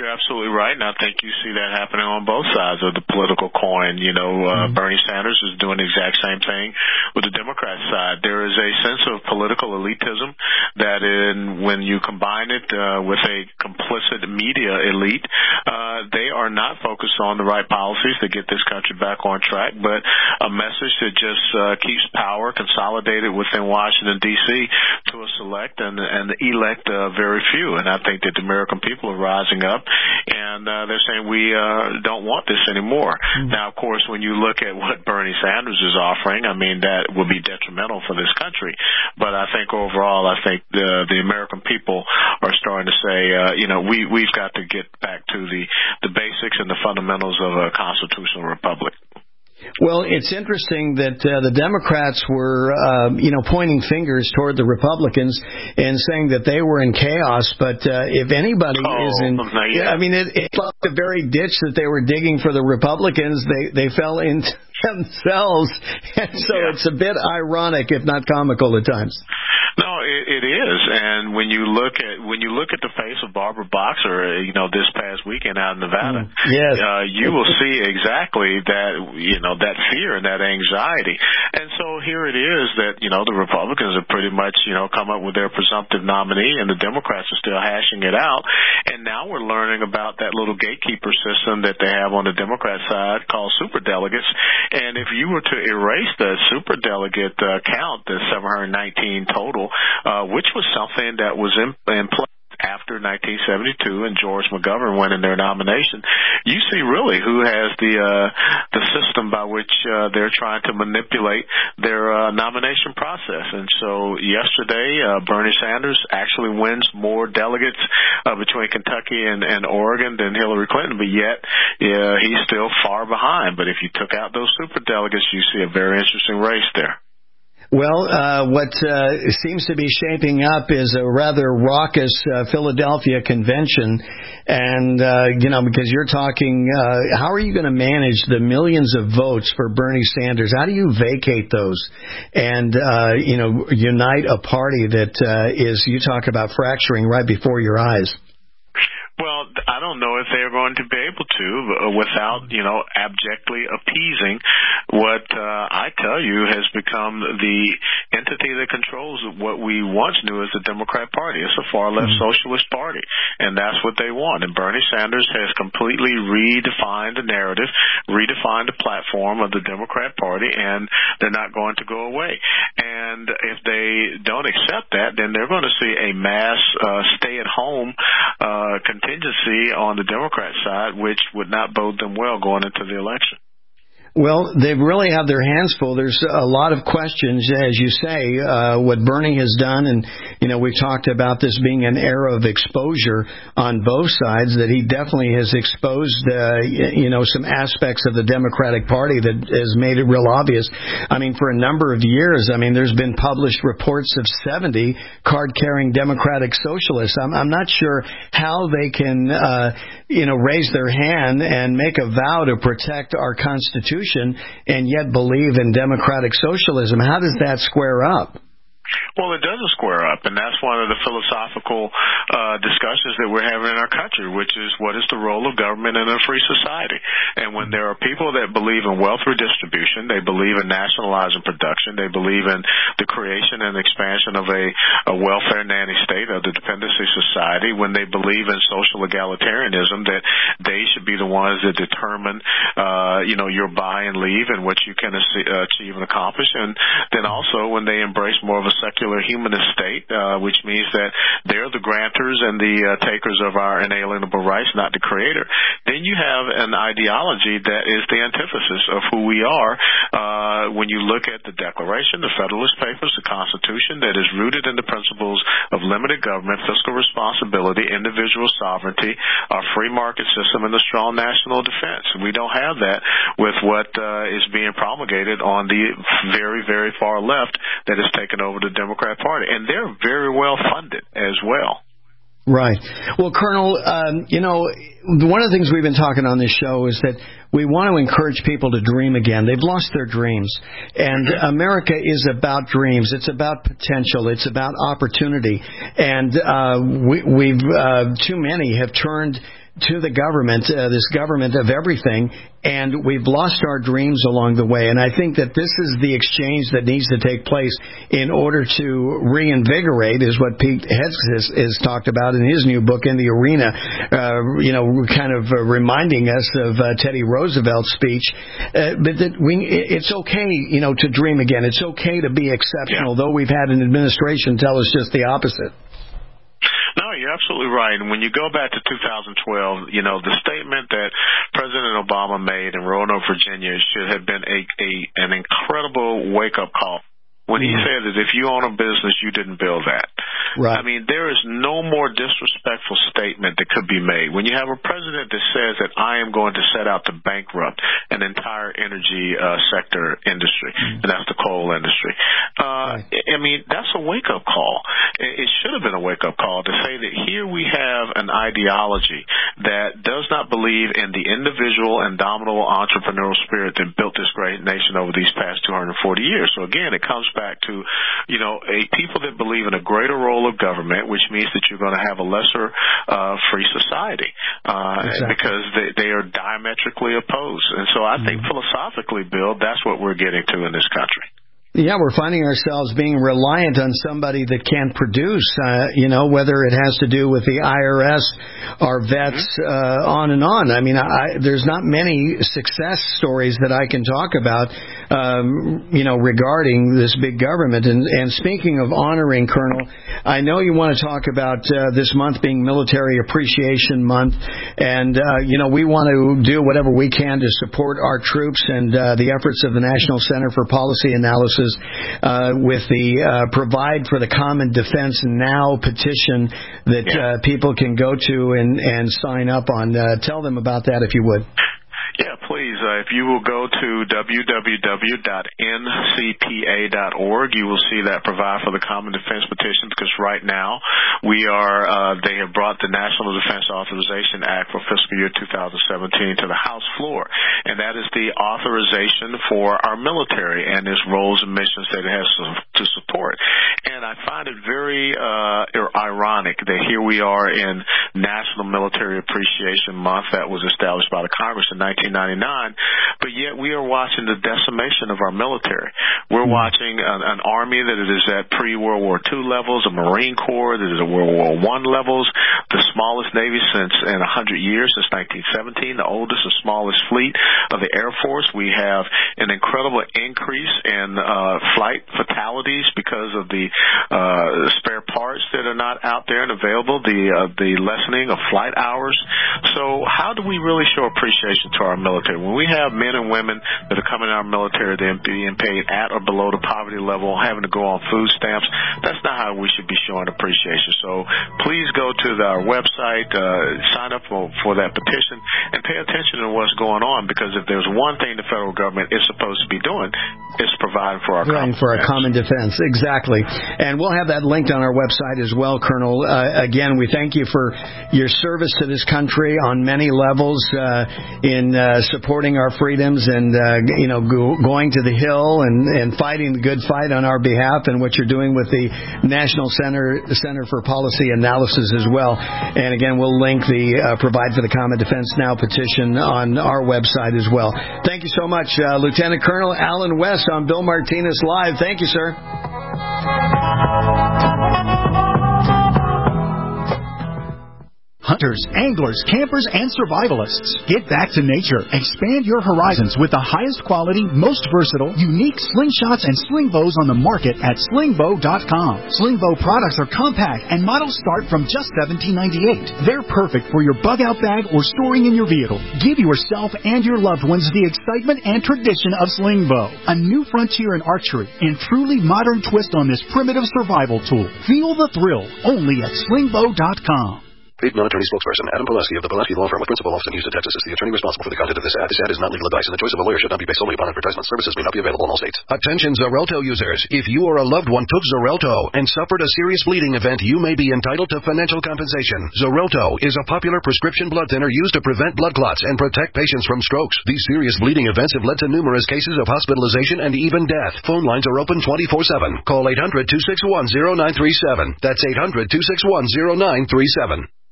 you're absolutely right, and I think you see that happening on both sides of the political coin. You know, uh, mm-hmm. Bernie Sanders is doing the exact same thing with the Democrat side. There is a sense of political elitism that in, when you combine it uh, with a complicit media elite, uh, they are not focused on the right policies to get this country back on track, but a message that just uh, keeps power consolidated within Washington, D C to a select and, and elect uh, very few. And I think that the American people are rising up, and uh, they're saying we uh, don't want this anymore. Mm-hmm. Now, of course, when you look at what Bernie Sanders is offering, I mean, that would be detrimental for this country. But I think overall, I think the, the American people are starting to say, uh, you know, we, we've got to get back to the, the basics and the fundamentals of a constitutional republic. Well, it's interesting that uh, the Democrats were, uh, you know, pointing fingers toward the Republicans and saying that they were in chaos. But uh, if anybody oh, is in, yeah, I mean, it, it's like the very ditch that they were digging for the Republicans, they they fell into themselves. And so yeah. It's a bit ironic, if not comical, at times. No, it, it is, and when you look at when you look at the face of Barbara Boxer, you know, this past weekend out in Nevada, mm, yes. uh, you will see exactly that, you know, that fear and that anxiety. And so here it is that, you know, the Republicans have pretty much, you know, come up with their presumptive nominee, and the Democrats are still hashing it out. And now we're learning about that little gatekeeper system that they have on the Democrat side called superdelegates. And if you were to erase the superdelegate uh, count, the seven hundred nineteen total, Uh, which was something that was in, in place after nineteen seventy-two and George McGovern winning their nomination, you see really who has the uh, the system by which uh, they're trying to manipulate their uh, nomination process. And so yesterday, uh, Bernie Sanders actually wins more delegates uh, between Kentucky and, and Oregon than Hillary Clinton, but yet uh, he's still far behind. But if you took out those superdelegates, you see a very interesting race there. Well, uh, what uh, seems to be shaping up is a rather raucous uh, Philadelphia convention. And, uh, you know, because you're talking, uh, how are you going to manage the millions of votes for Bernie Sanders? How do you vacate those and, uh, you know, unite a party that uh, is, you talk about fracturing right before your eyes? Well, I don't know if they're going to be able to without, you know, abjectly appeasing what uh, I tell you has become the entity that controls what we once knew as the Democrat Party. It's a far-left mm-hmm. socialist party, and that's what they want. And Bernie Sanders has completely redefined the narrative, redefined the platform of the Democrat Party, and they're not going to go away. And if they don't accept that, then they're going to see a mass uh, stay-at-home uh, contingency on the Democrat side, which would not bode them well going into the election. Well, they really have their hands full. There's a lot of questions, as you say, uh, what Bernie has done. And, you know, we've talked about this being an era of exposure on both sides, that he definitely has exposed, uh, you know, some aspects of the Democratic Party that has made it real obvious. I mean, for a number of years, I mean, there's been published reports of seventy card-carrying Democratic socialists. I'm, I'm not sure how they can, uh, you know, raise their hand and make a vow to protect our Constitution and yet believe in democratic socialism. How does that square up? Well, it doesn't square up, and that's one of the philosophical uh, discussions that we're having in our country, which is what is the role of government in a free society? And when there are people that believe in wealth redistribution, they believe in nationalizing production, they believe in the creation and expansion of a, a welfare nanny state, of the dependency society, when they believe in social egalitarianism, that they should be the ones that determine, uh, you know, your buy and leave and what you can achieve and accomplish. And then also when they embrace more of a secular humanist state, uh, which means that they're the grantors and the uh, takers of our inalienable rights, not the creator, then you have an ideology that is the antithesis of who we are. Uh, when you look at the Declaration, the Federalist Papers, the Constitution, that is rooted in the principles of limited government, fiscal responsibility, individual sovereignty, our free market system, and the strong national defense. We don't have that with what uh, is being promulgated on the very, very far left that has taken over the Democrat Party, and they're very well funded as well. Right. Well, Colonel, um, you know, one of the things we've been talking on this show is that we want to encourage people to dream again. They've lost their dreams. And America is about dreams. It's about potential. It's about opportunity. And uh, we, we've uh, too many have turned to the government, uh, this government of everything, and we've lost our dreams along the way. And I think that this is the exchange that needs to take place in order to reinvigorate, is what Pete Hegseth has talked about in his new book, In the Arena, uh, you know, kind of uh, reminding us of uh, Teddy Roosevelt's speech. Uh, but that we, it's okay, you know, to dream again. It's okay to be exceptional, yeah. though we've had an administration tell us just the opposite. No, you're absolutely right. And when you go back to two thousand twelve, you know, the statement that President Obama made in Roanoke, Virginia, should have been a, a an incredible wake-up call. When he said that if you own a business, you didn't build that. Right. I mean, there is no more disrespectful statement that could be made. When you have a president that says that I am going to set out to bankrupt an entire energy uh, sector industry, mm-hmm. and that's the coal industry. Uh, right. I mean, that's a wake-up call. It should have been a wake-up call to say that here we have an ideology that does not believe in the individual and indomitable entrepreneurial spirit that built this great nation over these past two hundred forty years. So, again, it comes back to, you know, a people that believe in a greater role of government, which means that you're going to have a lesser uh, free society uh, exactly. because they, they are diametrically opposed. And so I mm-hmm. think philosophically, Bill, that's what we're getting to in this country. Yeah, we're finding ourselves being reliant on somebody that can't produce, uh, you know, whether it has to do with the I R S, our vets, uh, on and on. I mean, I, there's not many success stories that I can talk about, um, you know, regarding this big government. And, and speaking of honoring, Colonel, I know you want to talk about uh, this month being Military Appreciation Month. And, uh, you know, we want to do whatever we can to support our troops and uh, the efforts of the National Center for Policy Analysis Uh, with the uh, Provide for the Common Defense Now petition that yeah. uh, people can go to and, and sign up on. Uh, tell them about that if you would. Yeah, please. Uh, if you will go to w w w dot n c p a dot org, you will see that Provide for the Common Defense petition, because right now we are, uh, they have brought the National Defense Authorization Act for fiscal year two thousand seventeen to the House floor. And that is the authorization for our military and its roles and missions that it has to support. And I find it very uh, ironic that here we are in National Military Appreciation Month that was established by the Congress in nineteen ninety-nine, but yet we are watching the decimation of our military. We're watching an, an Army that is at pre-World War Two levels, a Marine Corps that is at World War One levels, the smallest Navy since in one hundred years, since nineteen seventeen, the oldest and smallest fleet of the Air Force. We have an incredible increase in uh, flight fatalities because of the uh, spare parts that are not out there and available, the, uh, the lessening of flight hours. So how do we really show appreciation to our military? When we have men and women that are coming in our military, they're being paid at or below the poverty level, having to go on food stamps, that's not how we should be showing appreciation. So please go to the, our website, uh, sign up for, for that petition, and pay attention to what's going on, because if there's one thing the federal government is supposed to be doing, it's providing for our right, common for defense. our common defense. Exactly. And we'll have that linked on our website as well, Colonel. Uh, again, we thank you for your service to this country on many levels, uh, in uh, supporting our freedoms and, uh, you know, go, going to the Hill and, and fighting the good fight on our behalf, and what you're doing with the National Center Center for Policy Analysis as well. And again, we'll link the uh, Provide for the Common Defense Now petition on our website as well. Thank you so much, uh, Lieutenant Colonel Alan West on Bill Martinez Live. Thank you, sir. Hunters, anglers, campers, and survivalists. Get back to nature. Expand your horizons with the highest quality, most versatile, unique slingshots and sling bows on the market at sling bow dot com. Sling bow products are compact and models start from just seventeen ninety-eight. They're perfect for your bug out bag or storing in your vehicle. Give yourself and your loved ones the excitement and tradition of sling bow. A new frontier in archery and truly modern twist on this primitive survival tool. Feel the thrill only at sling bow dot com. Paid non-attorney spokesperson Adam Pulaski of the Pulaski Law Firm with principal office in Houston, Texas, is the attorney responsible for the content of this ad. This ad is not legal advice, and the choice of a lawyer should not be based solely upon advertisement. Services may not be available in all states. Attention Xarelto users. If you or a loved one took Xarelto and suffered a serious bleeding event, you may be entitled to financial compensation. Xarelto is a popular prescription blood thinner used to prevent blood clots and protect patients from strokes. These serious bleeding events have led to numerous cases of hospitalization and even death. Phone lines are open twenty-four seven. Call eight hundred, two six one, zero nine three seven. That's eight hundred, two six one, zero nine three seven.